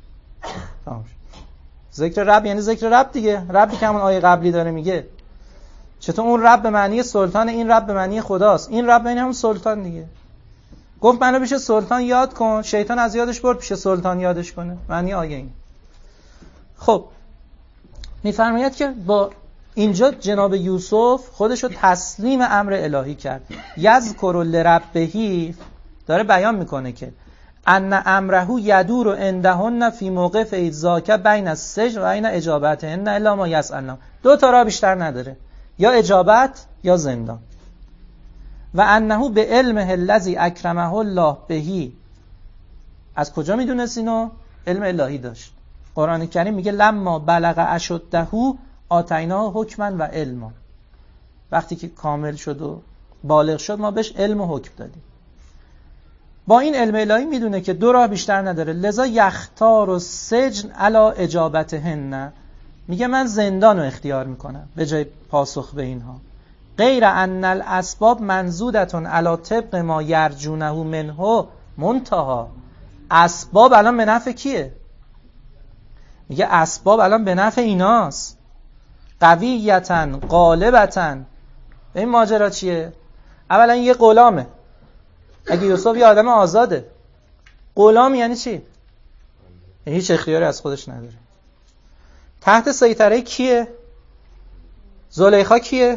ذکر رب یعنی ذکر رب دیگه، ربی که همون آیه قبلی داره میگه. چطور اون رب به معنی سلطان، این رب به معنی خداست، این رب یعنی همون سلطان دیگه. گفت منو پیش سلطان یاد کن، شیطان از یادش برد پیش سلطان یادش کنه، معنی آیه این. خب میفرماید که با اینجا جناب یوسف خودشو تسلیم امر الهی کرد. یذکر لربه، داره بیان میکنه که ان امره یدور عندهن فی موقف ایذاک بین السجن و بین اجابتهن الا ما یسألن. دو تا راه بیشتر نداره، یا اجابت یا زندان. و انه به علمه الذی اکرمه الله بهی. از کجا میدونست اینو؟ علم الهی داشت. قرآن کریم میگه لما بلغ اشده آتیناه حکما و علما. وقتی که کامل شد و بالغ شد ما بهش علم و حکم دادیم. با این علم الهی میدونه که دو راه بیشتر نداره، لذا یختار و سجن علا اجابتهن، میگه من زندان رو اختیار میکنم به جای پاسخ به اینها. غیر ان الاسباب منزودتون علا طبق ما یرجونه منه منتها. اسباب الان به نفع کیه؟ میگه اسباب الان به نفع ایناست. قویتن غالبتن. این ماجرا چیه؟ اولا یه غلامه. اگه یوسف یه آدم آزاده، غلام یعنی چی؟ یعنی هیچ اختیاری از خودش نداره. تحت سیطره کیه؟ زلیخا کیه؟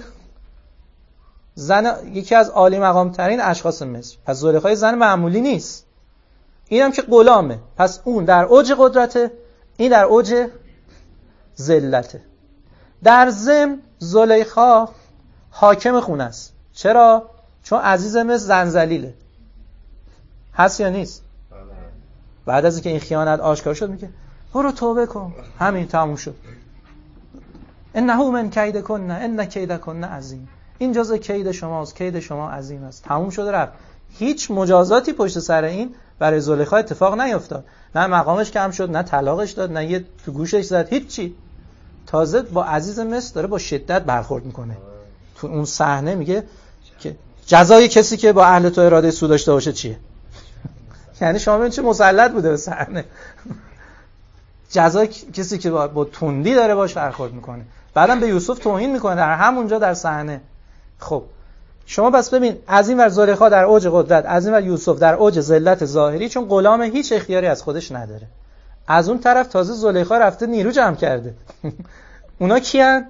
زن یکی از عالی مقام ترین اشخاص مصر. پس زلیخا زن معمولی نیست. اینم که غلامه. پس اون در اوج قدرته، این در اوج ذلته. در ضمن زلیخا حاکم خونه است. چرا؟ چون عزیز مصر زنجلیله. هست یا نیست؟ بعد از اینکه این خیانت آشکار شد میگه برو توبه کن، همین تموم شد. انه من کیدکن ان کیدکن عظیم. این جزء کید شماست، کید شما عظیم است. تموم شده رفت. هیچ مجازاتی پشت سر این برای زلیخا اتفاق نیفتاد. نه مقامش کم شد، نه طلاقش داد، نه یه تو گوشش زد، هیچی. تازه با عزیز مصر داره با شدت برخورد میکنه. تو اون صحنه میگه که جزای کسی که با اهل تو اراده سود داشته باشه چیه؟ یعنی شما ببین چه مسلط بوده به صحنه. جزای کسی که با, با تندی داره باش برخورد میکنه. بعدم به یوسف توهین میکنه در همونجا در صحنه. خب شما بس ببین از این ور زلیخا در اوج قدرت، از این ور یوسف در اوج ذلت ظاهری، چون غلام هیچ اختیاری از خودش نداره. از اون طرف تازه زلیخا رفته نیرو جمع کرده. اونا کیان؟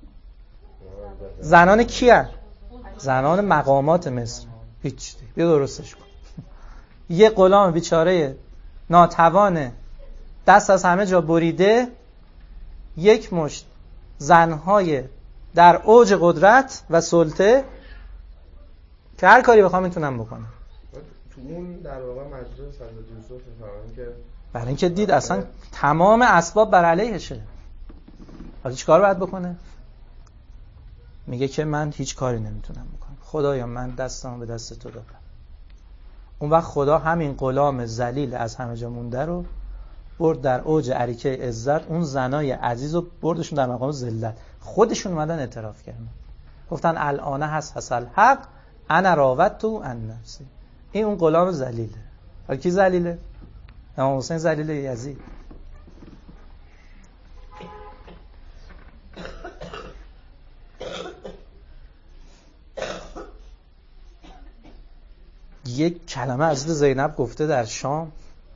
زنان کیان؟ زنان مقامات مصر. هیچ دیگه. بیا درستش کن. یه غلام بیچاره ناتوانه، دست از همه جا بریده، یک مشت زنهای در اوج قدرت و سلطه که هر کاری بخوام میتونم بکنم. تو اون در واقع مجلس حضرت یوسف میفهمن که برای اینکه دید اصلا تمام اسباب بر علیهشه، حالا چی کار باید بکنه؟ میگه که من هیچ کاری نمیتونم بکنم، خدایا من دستمو به دست تو دادم. اون وقت خدا همین غلام ذلیل از همه جا مونده رو برد در اوج عریکه عزت، اون زنای عزیز رو بردشون در مقام ذلت. خودشون اومدن اعتراف کردن، گفتن الان هست حسل حق انا راودتو عن نفسی. این اون غلام ذلیله. حالا کی ذلیله؟ امام حسین ذلیل یزید. یک کلمه حضرت زینب گفته در شام،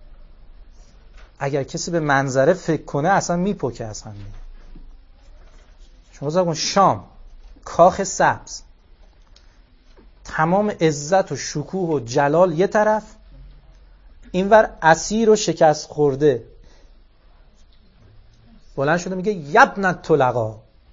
اگر کسی به منظره فکر کنه اصلا میپکه اصلا. شما بذار کن شام، کاخ سبز، تمام عزت و شکوه و جلال یه طرف، اینور اسیر و شکست خورده بلند شده میگه یبنت طلقا.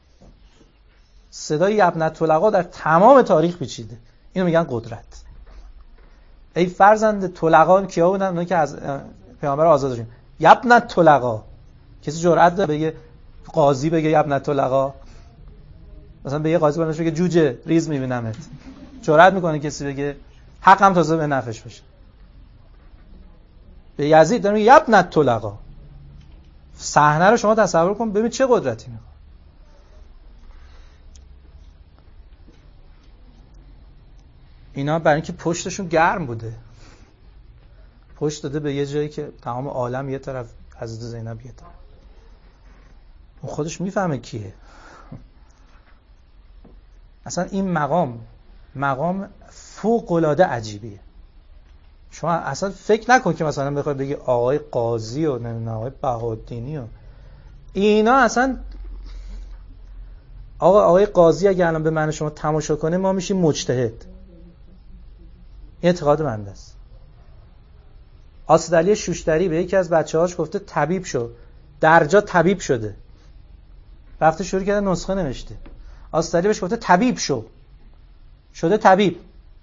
صدای یبنت طلقا در تمام تاریخ پیچیده. اینو میگن قدرت. ای فرزند طلقا کیا بودن؟ اونایی که از پیامبر آزاد شدن. یبنت طلقا. کسی جرأت داره بگه قاضی بگه یبنت طلقا؟ مثلا به یه قاضی بلند بگه جوجه ریز میبینمت. جرأت میکنه کسی بگه حقم تازه به نفعش بشه؟ به یزید داره میگه یبنت طلقا. صحنه رو شما تصور کن ببین چه قدرتی میخواد. اینا برای اینکه پشتشون گرم بوده، پشت داده به یه جایی که تمام عالم یه طرف، حضرت زینب یه طرف. اون خودش میفهمه کیه. اصلا این مقام مقام فوق العاده عجیبیه. شما اصلا فکر نکن که مثلا بخوای بگی آقای قاضی و نمیدونم آقای بهاءالدینی و اینا، اصلا آقا آقای قاضی اگه الان به من شما تماشا کنه ما میشیم مجتهد. این اعتقاد بنده است. اسدعلی شوشتری به یکی از بچه‌هاش گفته طبیب شو، درجا طبیب شده، رفته شروع کرده نسخه نوشته. اسدعلی بهش گفته طبیب شو، شده طبیب.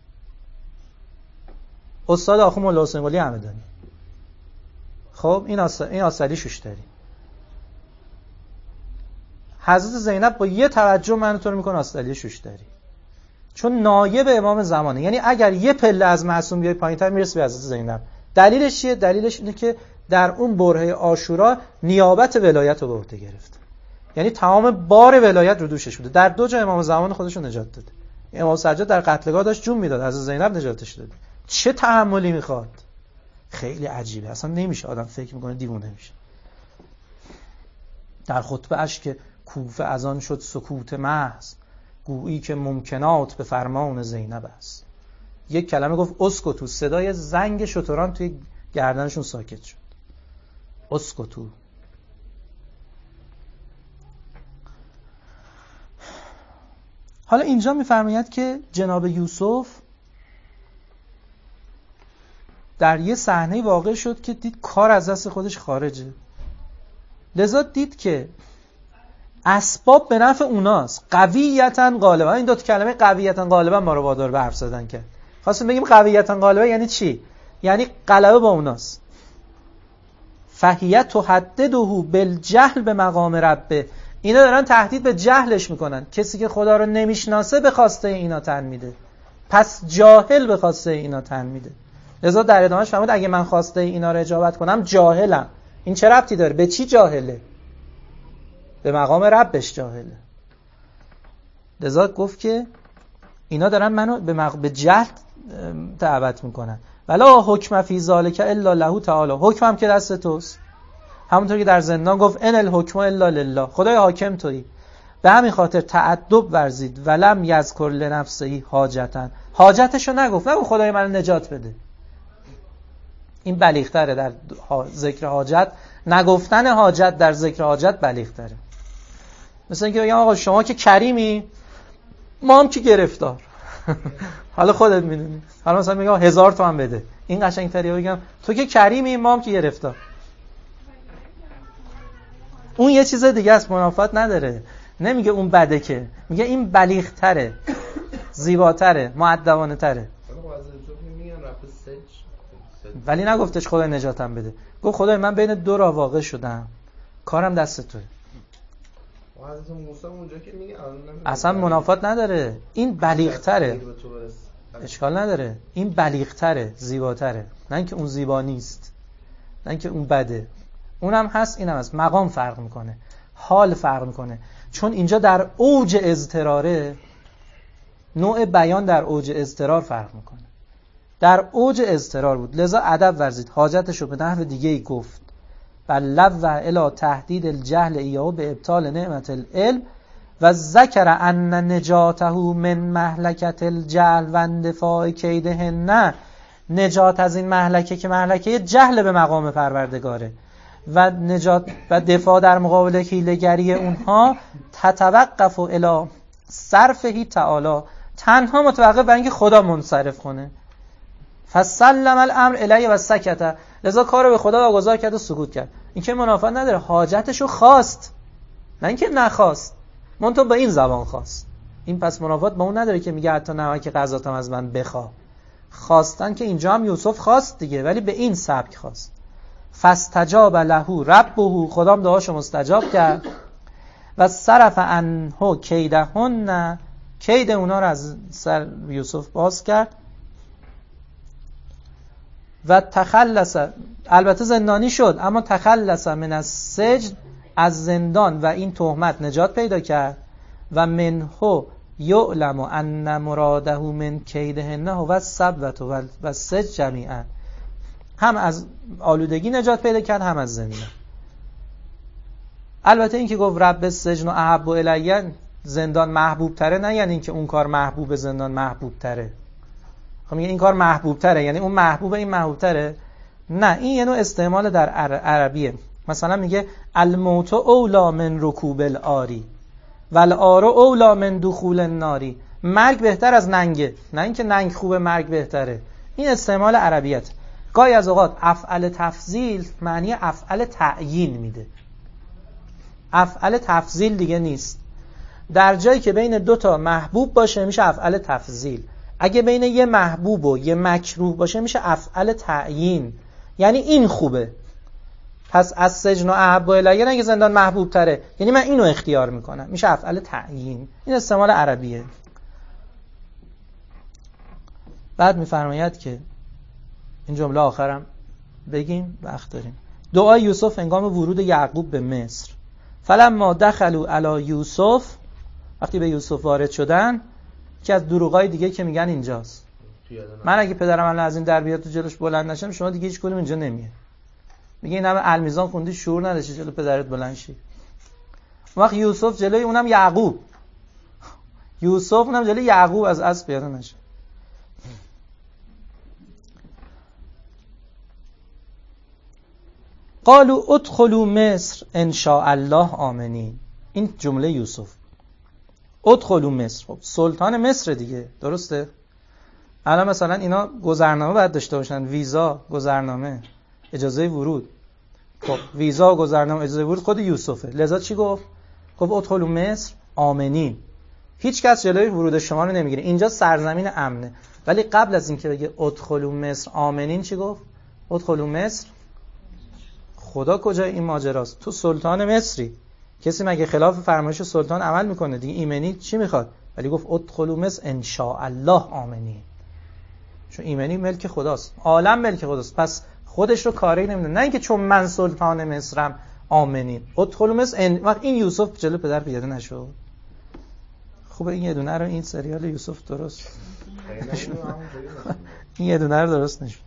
استاد آخو مولا حسین قلی همدانی. خب این آس این اسدعلی شوشتری. حضرت زینب با یه توجه منو تو رو میکنه اسدعلی شوشتری. چون نایب امام زمانه. یعنی اگر یه پله از معصوم بیای پایین‌تر میرسی به حضرت زینب. دلیلش چیه؟ دلیلش اینه که در اون برهه عاشورا نیابت ولایت رو به عهده گرفت. یعنی تمام بار ولایت رو دوشش بوده. در دو جا امام زمان خودش رو نجات داده. امام سجاد در قتلگاه داشت جون میداد، حضرت زینب نجاتش داد. چه تحملی میخواد؟ خیلی عجیبه، اصلا نمیشه آدم فکر میکنه دیوونه میشه. در خطبه اش که کوفه از آن شد سکوت محض، گویی که ممکنات به فرمان زینب است. یک کلمه گفت اسکتو، صدای زنگ شتران توی گردنشون ساکت شد. اسکتو. حالا اینجا میفرماید که جناب یوسف در یه صحنه واقع شد که دید کار از دست خودش خارجه، لذا دید که اسباب به نفع اوناست. قویتاً غالبا، این دو تا کلمه قویتاً غالبا ما رو وادار به حرف زدن کرد. خواستیم بگیم قویتاً غالبا یعنی چی؟ یعنی غلبه با اوناست. فهیه تهدده بالجهل به مقام ربه. اینا دارن تهدید به جهلش میکنن. کسی که خدا رو نمیشناسه به خواسته اینا تن میده، پس جاهل به خواسته اینا تن میده. لذا در ادامهش فرمود اگه من خواسته اینا رو اجابت کنم جاهلم. این چه ربطی داره؟ به چی جاهله؟ به مقام ربش جاهله. لذا گفت که اینا دارن منو به, مق... به جهل دعوت میکنن. ولا حکم فی ذلک الا له تعالی. حکمم که دست توست. همونطور که در زندان گفت ان الحکم الا لله، خدای حاکم تویی. به همین خاطر تعدب ورزید ولم یذکر لنفسه حاجتا. حاجتشو نگفت، نگفت خدای من نجات بده. این بلیغ‌تره در ذکر حاجت. نگفتن حاجت در ذکر حاجت بلیغ‌تره. مثلا اینکه بگم آقا شما که کریمی، ما هم که گرفتار. حالا خودت میدونی. حالا مثلا میگم هزار تومن بده. این قشنگ‌تره بگم تو که کریمی، ما هم که گرفتار. اون یه چیز دیگه است، منافات نداره. نمیگه اون بده، که میگه این بلیغ‌تره، زیباتره، مؤدبانه‌تره. ولی نگفتش خدای نجاتم بده، گفت خدای من بین دو راه واقع شدم، کارم دست توئه. حضرت موسی اونجا که میگه اصلا منافات نداره، این بلیغ‌تره، اشکال نداره، این بلیغ‌تره، زیباتره. نه اینکه اون زیبا نیست، نه اینکه اون بده، اونم هست اینم هست. مقام فرق میکنه، حال فرق میکنه. چون اینجا در اوج اضطراره، نوع بیان در اوج اضطرار فرق میکنه. در اوج اضطرار بود، لذا ادب ورزید، حاجتشو به نحو دیگه ای گفت. بل لو الی تهدید الجهل ایاه به ابطال نعمت العلم و ذکر ان نجاته من مهلکت الجهل و اندفاع کیدهن. نه، نجات از این مهلکه که مهلکه جهل به مقام پروردگاره و نجات و دفاع در مقابل حیله‌گری اونها تتوقف الی صرفه تعالی، تنها متوقف بر اینکه خدا منصرف کنه. فسلم الامر الیه و سکت، لذا کارو به خدا واگذار کرد و سکوت کرد. این که منافات نداره، حاجتشو خواست، نه اینکه نخواست، منتها با این زبان خواست. این پس منافات با اون نداره که میگه حتی نمک قضاتم از من بخوا. خواستن که اینجا هم یوسف خواست دیگه، ولی به این سبک خواست. فاستجاب له ربه، خدام دعاشو مستجاب کرد. و صرف عنه کیدهن، کید اونا رو از سر یوسف باز کرد. و تخلص، البته زندانی شد اما تخلص من السجن، از زندان و این تهمت نجات پیدا کرد. و منه یعلم ان مراده من کیدهن هو السبوة و السجن جمیعا، هم از آلودگی نجات پیدا کرد هم از زندان. البته این که گفت رب السجن احب الی، زندان محبوب تره، نه یعنی اینکه اون کار محبوب زندان محبوب تره. خب میگه این کار محبوب تره یعنی اون محبوب این محبوب تره؟ نه، این یه نوع استعمال در عربیه. مثلا میگه الموت اولا من رکوب الاری والآر اولا من دخول الناری، مرگ بهتر از ننگه، نه اینکه ننگ خوبه مرگ بهتره. این استعمال عربیت. گاهی از اوقات افعل تفضیل معنی افعل تعیین میده، افعل تفضیل دیگه نیست. در جایی که بین دو تا محبوب باشه میشه افعل تفضیل، اگه بین یه محبوب و یه مکروه باشه میشه افعل تعیین، یعنی این خوبه. پس از سجن و احب الیه، اگه زندان محبوب تره یعنی من اینو اختیار میکنم، میشه افعل تعیین. این استعمال عربیه. بعد میفرماید که این جمله آخرم بگیم، وقت داریم. دعای یوسف هنگام ورود یعقوب به مصر. فلما دخلوا علی یوسف، وقتی به یوسف وارد شدن، که از دروغای دیگه که میگن اینجاست، من اگه پدرم الان از این در بیاد تو جلوش بلند نشم، شما دیگه هیچ کدوم اینجا نمیه. میگه این همه المیزان خوندی شعور نداشتی جلو پدرت بلند شی. وقت یوسف جلوی اونم یعقوب، یوسف اونم جلوی یعقوب از اسب پیاده نشه. قالوا ادخلوا مصر ان شاء الله آمنین. این جمله یوسف. ادخلوا مصر، خب سلطان مصر دیگه، درسته؟ الان مثلا اینا گذرنامه باید داشته باشن، ویزا، گذرنامه، اجازه ورود. خب ویزا و گذرنامه اجازه ورود خود یوسفه. لذا چی گفت؟ گفت ادخلوا مصر آمنین. هیچ کس جلوی ورود شما رو نمیگیره. اینجا سرزمین امنه. ولی قبل از اینکه بگه ادخلوا مصر آمنین چی گفت؟ ادخلوا مصر، خدا کجای این ماجراست؟ تو سلطان مصری. کسی مگه خلاف فرمایش سلطان عمل میکنه؟ دیگه ایمنی چی میخواد؟ ولی گفت ادخلوا مصر ان شاء الله آمنین. چون ایمنی ملک خداست، عالم ملک خداست، پس خودش رو کاری نمیده. نه اینکه چون من سلطان مصرم آمنین. ادخلوا مصر ان... وقت این یوسف جلو پدر پیاده نشد. خوبه این یه دونه رو این سریال یوسف درست این یه دونه رو درست نشد.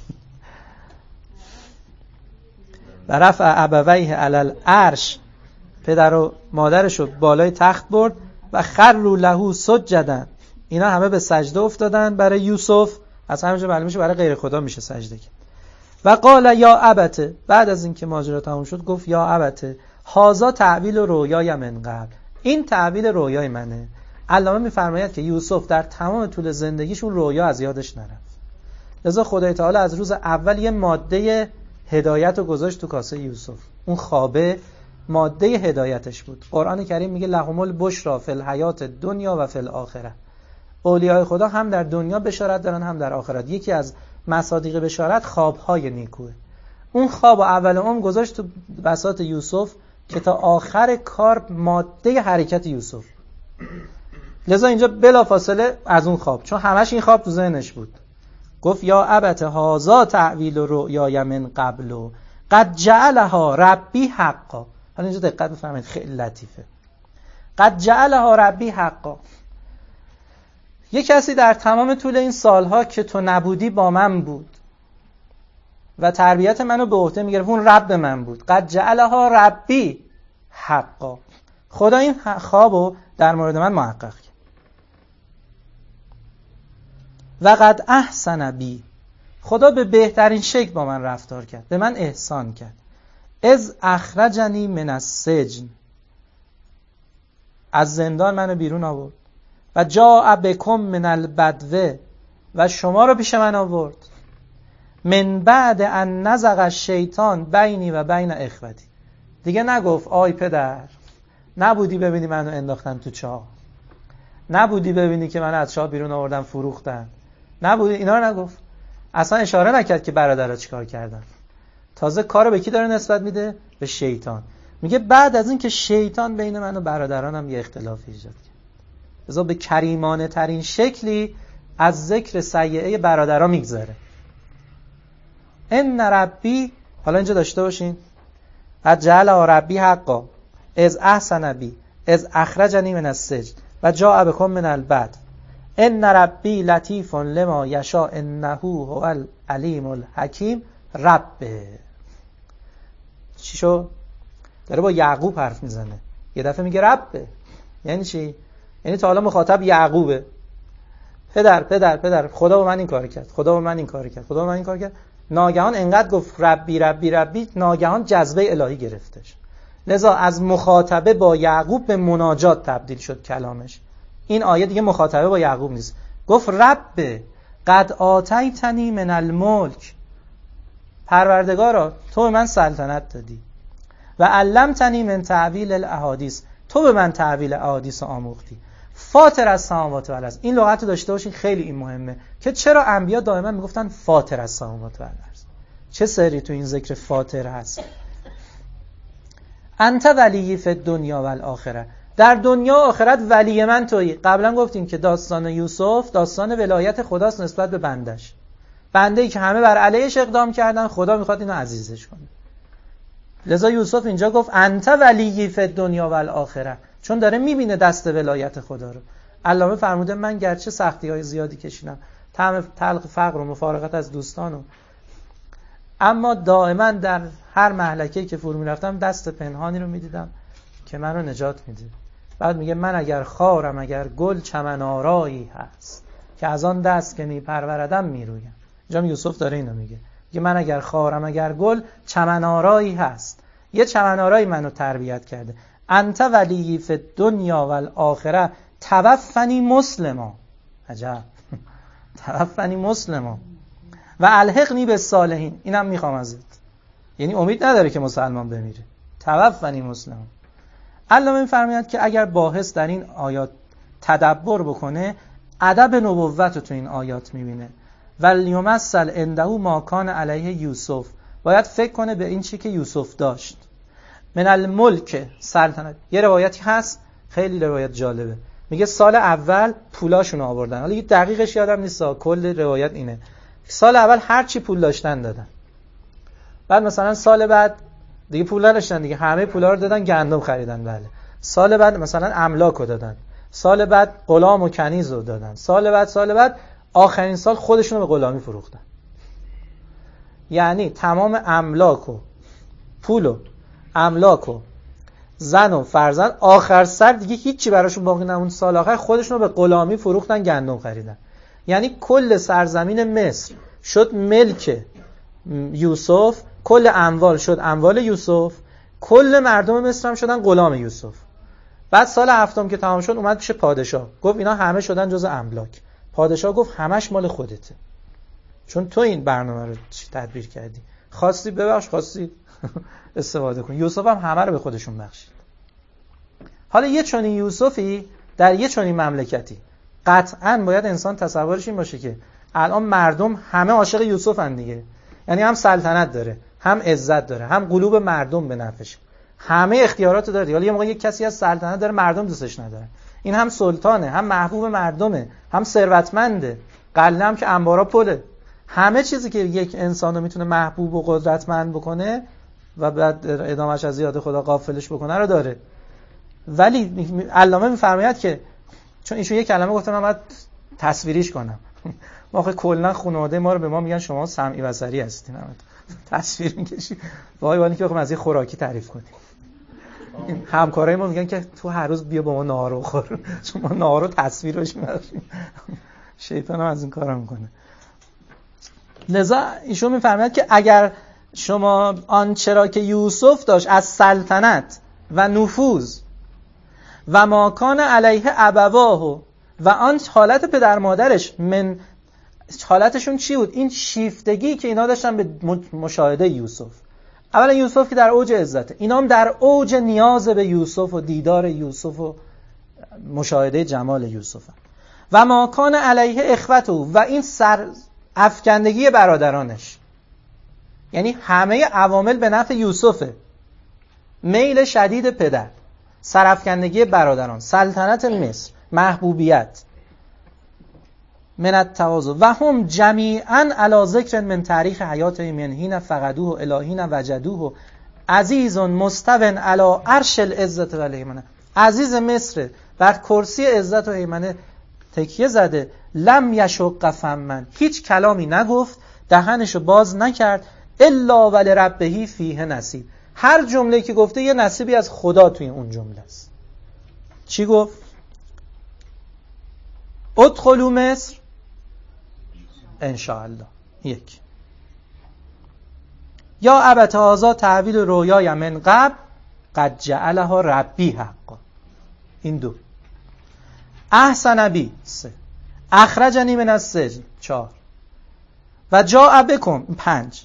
و رفع ابویه علی العرش، پدر و مادرش رو بالای تخت برد. و خروا له سجدا، اینا همه به سجده افتادن برای یوسف. از همینجا معلوم میشه برای غیر خدا میشه سجده کرد. و قال یا ابته، بعد از اینکه ماجرا تموم شد گفت یا ابته هذا تعبیل رؤیای من قبل، این تعبیل رویای منه. علامه میفرماید که یوسف در تمام طول زندگیش اون رویا از یادش نرفت. لذا خدای تعالی از روز اول یه ماده هدایت رو گذاشت تو کاسه یوسف. اون خوابه ماده هدایتش بود. قرآن کریم میگه لهم البشری فی الحیات دنیا و فی الاخره. اولیاء خدا هم در دنیا بشارت دارن هم در آخرت. یکی از مصادیق بشارت خوابهای نیکوه. اون خواب و اول عمر گذاشت تو بساط یوسف که تا آخر کار ماده حرکت یوسف. لذا اینجا بلا فاصله از اون خواب، چون همش این خواب تو ذهنش بود، گفت یا ابت هذا تعویل رؤیای من قبل قد جعلها ربی حقا. حالا اینجا دقت بفرمایید، خیلی لطیفه. قد جعلها ربی حقا. یک کسی در تمام طول این سالها که تو نبودی با من بود و تربیت منو به عهده میگرفت، اون رب من بود. قد جعلها ربی حقا. خدا این خوابو در مورد من محقق کرد. و قد احسن بی، خدا به بهترین شکل با من رفتار کرد، به من احسان کرد. از اخرجنی من السجن، از زندان منو بیرون آورد. و جاء بکم من البدوه، و شما رو پیش من آورد. من بعد ان نزغ الشیطان بینی و بین اخوتی. دیگه نگفت آی پدر نبودی ببینی منو انداختن تو چاه، نبودی ببینی که منو از چاه بیرون آوردن فروختن، نبودی، اینا رو نگفت. اصلا اشاره نکرد که برادرها چیکار کردن. تازه کارو به کی داره نسبت میده؟ به شیطان. میگه بعد از این که شیطان بین من و برادرانم یه اختلاف ایجاد کرد، لذا به کریمانه ترین شکلی از ذکر سیئه برادرها میگذره. ان ربی، حالا اینجا داشته باشین، قد جعل ربی حقا از احسن بی از اخرجنی من السجن و جاء بکم من البدو ان ربی لطیف لما یشاء انه هو العلیم الحکیم. رب چی شو؟ داره با یعقوب حرف میزنه. یه دفعه میگه رب، یعنی چی؟ یعنی تا حالا مخاطب یعقوبه. پدر پدر پدر خدا با من این کار کرد، خدا با من این کار کرد، خدا با من این کار کرد. ناگهان انقدر گفت ربی ربی ربی، ناگهان جذبه الهی گرفتش. لذا از مخاطبه با یعقوب به مناجات تبدیل شد کلامش. این آیه دیگه مخاطبه با یعقوب نیست. گفت رب قد آتیتنی من الملک، پروردگارا تو به من سلطنت دادی. و علمتنی من تعویل الاحادیث، تو به من تعویل احادیث آموختی. فاطر السماوات و الارض، این لغت رو داشته باشین، خیلی این مهمه که چرا انبیا دائما میگفتن فاطر السماوات و الارض. چه سری تو این ذکر فاطر هست؟ انت ولی فی الدنیا و الاخره، در دنیا و آخرت ولی من تویی. قبلا گفتیم که داستان یوسف داستان ولایت خداست نسبت به بندش. بنده‌ای که همه بر علیهش اقدام کردن، خدا میخواد اینو عزیزش کنه. لذا یوسف اینجا گفت انت ولی فی الدنیا و الاخره، چون داره میبینه دست ولایت خدا رو. علامه فرموده من گرچه سختی‌های زیادی کشیدم، طعم تلخ فقر و مفارقت از دوستان و اما دائما در هر مهلکه‌ای که فرو میرفتم دست پنهانی رو میدیدم که من رو نجات میده. بعد میگه من اگر خارم اگر گل چمن آرایی هست که از آن دست که میپروردم میرویم. اینجا یوسف داره اینو میگه، میگه من اگر خارم اگر گل چمن آرایی هست، یه چمن آرایی منو تربیت کرده. انت ولی فی الدنیا و الاخره توفنی مسلما. عجب. توفنی مسلما و الحقنی بالصالحین. اینم میخوام ازت، یعنی امید نداره که مسلمان بمیره. توفنی مسلما. علامه میفرماید که اگر باحث در این آیات تدبر بکنه ادب نبوت رو تو این آیات میبینه. ولیمثل عنده ما کان علیه یوسف، باید فکر کنه به این چی که یوسف داشت من الملک سلطنت. یه روایتی هست خیلی روایت جالبه، میگه سال اول پولاشون آوردن، حالا یه دقیقش یادم نیست، کل روایت اینه سال اول هر چی پول داشتن دادن، بعد مثلا سال بعد دیگه پول نداشتن دیگه، همه پولا رو دادن گندم خریدن. بله. سال بعد مثلا املاک رو دادن، سال بعد غلام و کنیز رو دادن، سال بعد سال بعد آخرین سال خودشون رو به غلامی فروختن. یعنی تمام املاک و پول و املاک و زن و فرزند آخر سر دیگه هیچی براشون باقی نموند. سال آخر خودشون رو به غلامی فروختن، گندم خریدن. یعنی کل سرزمین مصر شد ملک یوسف، کل اموال شد اموال یوسف، کل مردم مصر هم شدن غلام یوسف. بعد سال هفتم که تمام شد اومد پیش پادشاه، گفت اینا همه شدن جز املاک. پادشاه گفت همش مال خودته، چون تو این برنامه رو تدبیر کردی، خواستی ببخش خواستی استفاده کن. یوسف هم همه رو به خودشون بخشید. حالا یه چنین یوسفی در یه چنین مملکتی، قطعاً باید انسان تصورش این باشه که الان مردم همه عاشق یوسفن دیگه، یعنی هم سلطنت داره، هم عزت داره، هم قلوب مردم به نفعش، همه اختیارات داره. حالا یه موقع یک کسی از سلطنت داره مردم دوستش نداره، این هم سلطانه، هم محبوب مردمه، هم ثروتمنده، قلعه هم که انبارا پله، همه چیزی که یک انسان رو میتونه محبوب و قدرتمند بکنه و بعد ادامهش از یاد خدا غافلش بکنه رو داره. ولی علامه میفرماید که چون ایشون یک کلمه گفته من باید تصویریش کنم، ما آخه کلا خانواده ما رو به ما میگن شما سمعی بصری هستین، تصویر میکشی وای وای که از یه خوراکی تعریف کنیم. همکارای ما میگن که تو هر روز بیا با ما نهار بخور، چون ما نهار رو تصویرش می‌بریم. شیطان هم از این کارا میکنه. لذا ایشون میفرماید که اگر شما آنچه را که یوسف داشت از سلطنت و نفوذ و ماکان علیه ابواه و آن حالت پدر مادرش، من حالتشون چی بود؟ این شیفتگی که اینا داشتن به مشاهده یوسف. اولا یوسف که در اوج عزته، اینا هم در اوج نیاز به یوسف و دیدار یوسف و مشاهده جمال یوسف هم. و ماکان علیه اخوته و این سر افکندگی برادرانش، یعنی همه عوامل به نفع یوسفه. میل شدید پدر، سرافکندگی برادران، سلطنت مصر، محبوبیت، من التواضع و هم جمیعا علی ذکر من تاریخ حیات من حین فقدوه الی حین وجدوه عزیز مستو علی عرش العزت و الهیمنه. عزیز مصر بر کرسی عزت و هیمنه تکیه زده. لم یشق فمن، هیچ کلامی نگفت، دهنشو باز نکرد، الا ولربه فیه نصیب. هر جمله که گفته یه نصیبی از خدا توی اون جمله است. چی گفت؟ ادخلوا مصر ان شاء الله. یک. یا ابت هذا تعویل رویای من قبل قد جعلها ربی حقا. این دو. احسن بی سه. اخرجنی من السجن چهار. و جاء بکم پنج.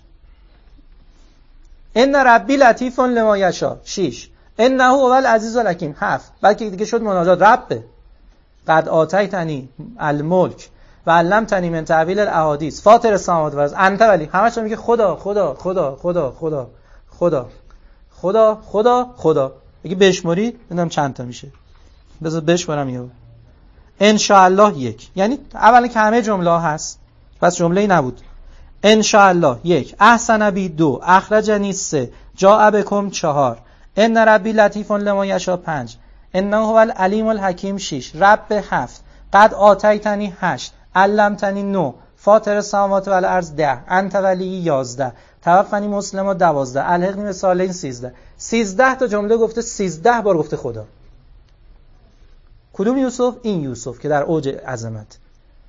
ان ربی لطیف لما یشاء شش. انه هو العزیز الحکیم هفت. بلکه دیگه شد مناجات رب. قد آتیتنی الملک و علمتنی من تعویل الاحادیث فاطر السماوات و الارض انت ولی. همش میگه خدا خدا خدا خدا خدا خدا خدا خدا خدا. اگه بشماری ببینم چند تا میشه. بذار بشورم یه ان شاء الله یک، یعنی اولا که همه جمله ها هست پس جمله ای نبود. ان شاء الله یک، احسن بی دو، اخرجنی سه، جاء بکم چهار، ان ربی لطیف لما یشاء پنج، انه هو العلیم الحکیم شش، رب هفت، قد آتیتنی هشت، علمتنی نه، فاطر السماوات و الارض ده، انت ولی یازده، توفنی مسلم دوازده، الحقنی بالصالحین سیزده. سیزده تا جمله گفته، سیزده بار گفته خدا. کدوم یوسف؟ این یوسف که در اوج عظمت.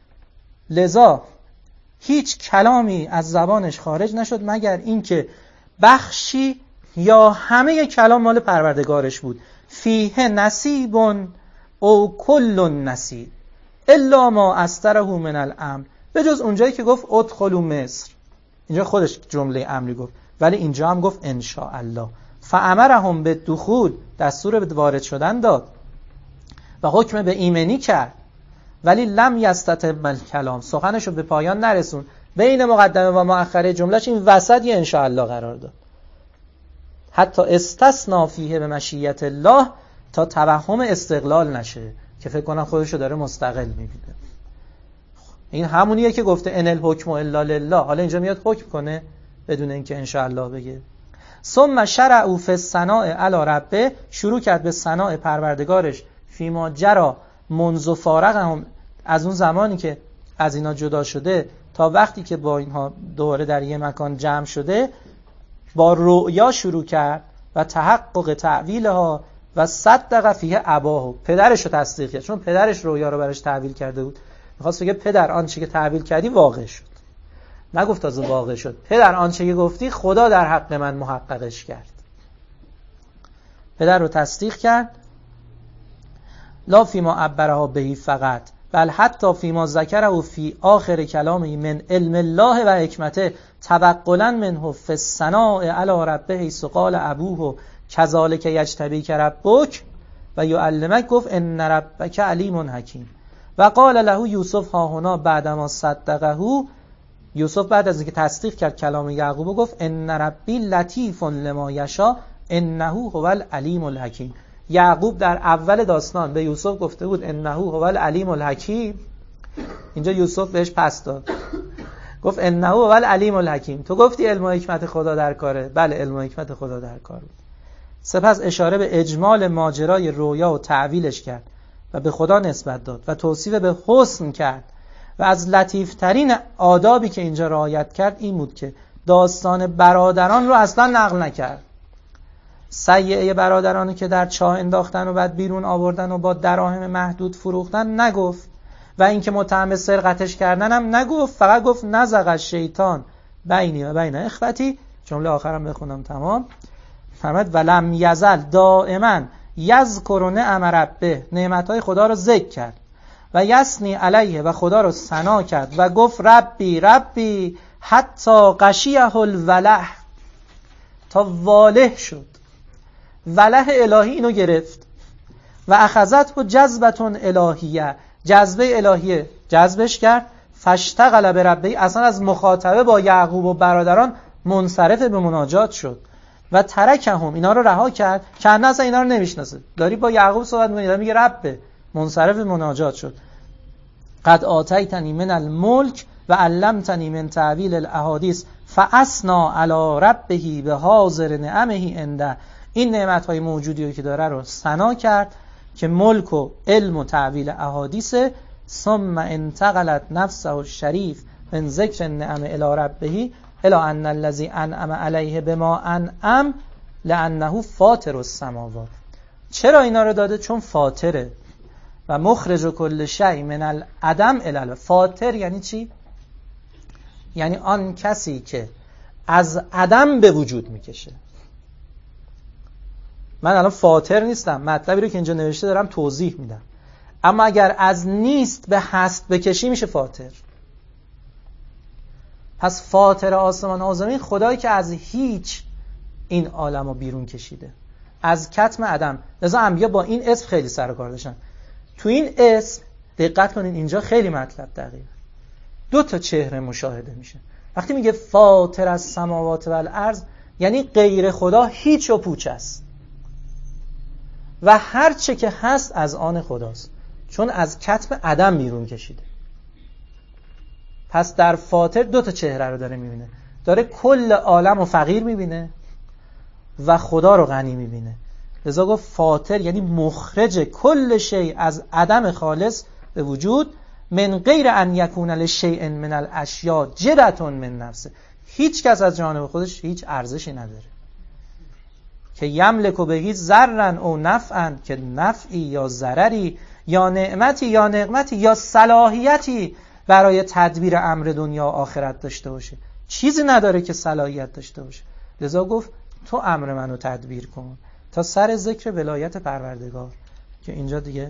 لذا هیچ کلامی از زبانش خارج نشد مگر اینکه بخشی یا همه کلام مال پروردگارش بود. فیه نصیبون او کل نصیب الا ما استره من الامر، به جز اونجایی که گفت ادخلوا مصر، اینجا خودش جمله امری گفت، ولی اینجا هم گفت ان شاء الله. فامرهم بالدخول، دستور به وارد شدن داد و حکم به ایمنی کرد، ولی لم یستتم الکلام، سخنشو به پایان نرسون. بین مقدمه و مؤخره جملهش این وسط یه ان شاء الله قرار داد. حتی استثنا فیه به مشیت الله، تا توهم استقلال نشه که فکر کنم خودشو داره مستقل میبینه. این همونیه که گفته ان الحکم الا لله، حالا اینجا میاد حکم کنه بدون اینکه ان شاء الله بگه. ثم شرعوا فی الثناء علی ربه، شروع کرد به ثناء پروردگارش فیما جرا منذ فارقهم، از اون زمانی که از اینا جدا شده تا وقتی که با اینها دوباره در یه مکان جمع شده، با رؤیا شروع کرد و تحقق تعویلها و صدق فیه اباه، پدرش رو تصدیق کرد، چون پدرش رؤیا رو براش تعویل کرده بود. می‌خواست بگه پدر آنچه که تعویل کردی واقع شد. نگفت تازه واقع شد، پدر آنچه که گفتی خدا در حق من محققش کرد. پدر رو تصدیق کرد. لا فیما عبرها بهی فقط، بل حتی فیما ذکره و فی آخر کلامی من علم الله و حکمته توقلا منه فی الثناء علی ربه حیث قال ابوه کذالک یجتبیک ربک و یعلمک، گفت ان ربک علیم حکیم. و قال له یوسف ها هنا بعدما صدقه، یوسف بعد از اینکه تصدیق کرد کلام یعقوب گفت ان ربی لطیف لما یشاء انه هو العلیم الحکیم. یعقوب در اول داستان به یوسف گفته بود انه هو العلیم الحکیم، اینجا یوسف بهش پس داد گفت انه هو العلیم الحکیم. تو گفتی علم و حکمت خدا در کاره، بله علم و حکمت خدا در کار بود. سپس اشاره به اجمال ماجرای رویا و تعویلش کرد و به خدا نسبت داد و توصیف به حسن کرد و از لطیفترین آدابی که اینجا رعایت کرد این بود که داستان برادران رو اصلا نقل نکرد. سیعه برادرانی که در چاه انداختن و بعد بیرون آوردن و با دراهم محدود فروختن نگفت، و اینکه متهم به سرقتش کردن هم نگفت، فقط گفت نزغ الشیطان بینی و بین اخوتی. جمله آخرم بخونم تمام. فرمود ولم یزل دائما یذکر نعم ربه، نعمتهای خدا رو ذکر کرد، و یثنی علیه، و خدا رو ثنا کرد و گفت ربی ربی حتی غشیه الوله، تا واله شد. وله الهی اینو گرفت و اخذت و جذبتون الهیه، جذبه الهیه جذبش کرد. فاشتغل به ربه، اصلا از مخاطبه با یعقوب و برادران منصرف به مناجات شد. و ترکهم، اینا رو رها کرد که اصلا اینا رو نمیشناسه. داری با یعقوب صحبت می‌کنی، میگه ربه، منصرف به مناجات شد. قد آتیتنی من الملک و علمتنی من تعویل الاحادیث فاثنا علی ربه بحاضر نعمه عنده. این نعمت‌های موجودی که داره رو ثنا کرد که ملک و علم و تعویل احادیث. ثم انتقلت نفسه الشریف من ذکر النعم الی ربه الی ان الذی انعم علیه بما انعم لانه فاطر السماوات. چرا اینا رو داده؟ چون فاطره و مخرج کل شیء من العدم الی الوجود. فاطر یعنی چی؟ یعنی آن کسی که از عدم به وجود میکشه. من الان فاطر نیستم، مطلبی رو که اینجا نوشته دارم توضیح میدم، اما اگر از نیست به هست بکشی میشه فاطر. پس فاطر آسمان و زمین خدایی که از هیچ این عالمو بیرون کشیده، از کتم عدم. لذا انبیا با این اسم خیلی سر و کار داشتن. تو این اسم دقت کنین، اینجا خیلی مطلب دقیقه. دو تا چهره مشاهده میشه. وقتی میگه فاطر از سماوات و الارض، یعنی غیر خدا هیچ و پوچ است. و هر چه که هست از آن خداست، چون از کتم عدم بیرون کشیده. پس در فاطر دو تا چهره رو داره میبینه، داره کل عالم و فقیر میبینه و خدا رو غنی میبینه. لذا گفت فاطر یعنی مخرج کل شیء از عدم خالص به وجود، من غیر ان یکون لشیء من الاشیاء جرة من نفسه. هیچ کس از جانب خودش هیچ ارزشی نداره که یملک و بهی ضررن او نفعن، که نفعی یا ضرری یا نعمتی یا نقمتی یا صلاحیتی برای تدبیر امر دنیا و آخرت داشته باشه. چیزی نداره که صلاحیت داشته باشه. لذا گفت تو امر منو تدبیر کن، تا سر ذکر ولایت پروردگار که اینجا دیگه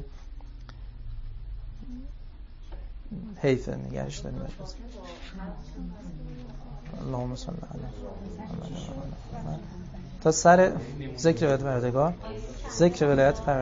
حیفه نگرش داریم. اللهم صل علی محمد تا سر ذکر ولایت پروردگار، ذکر ولایت پروردگار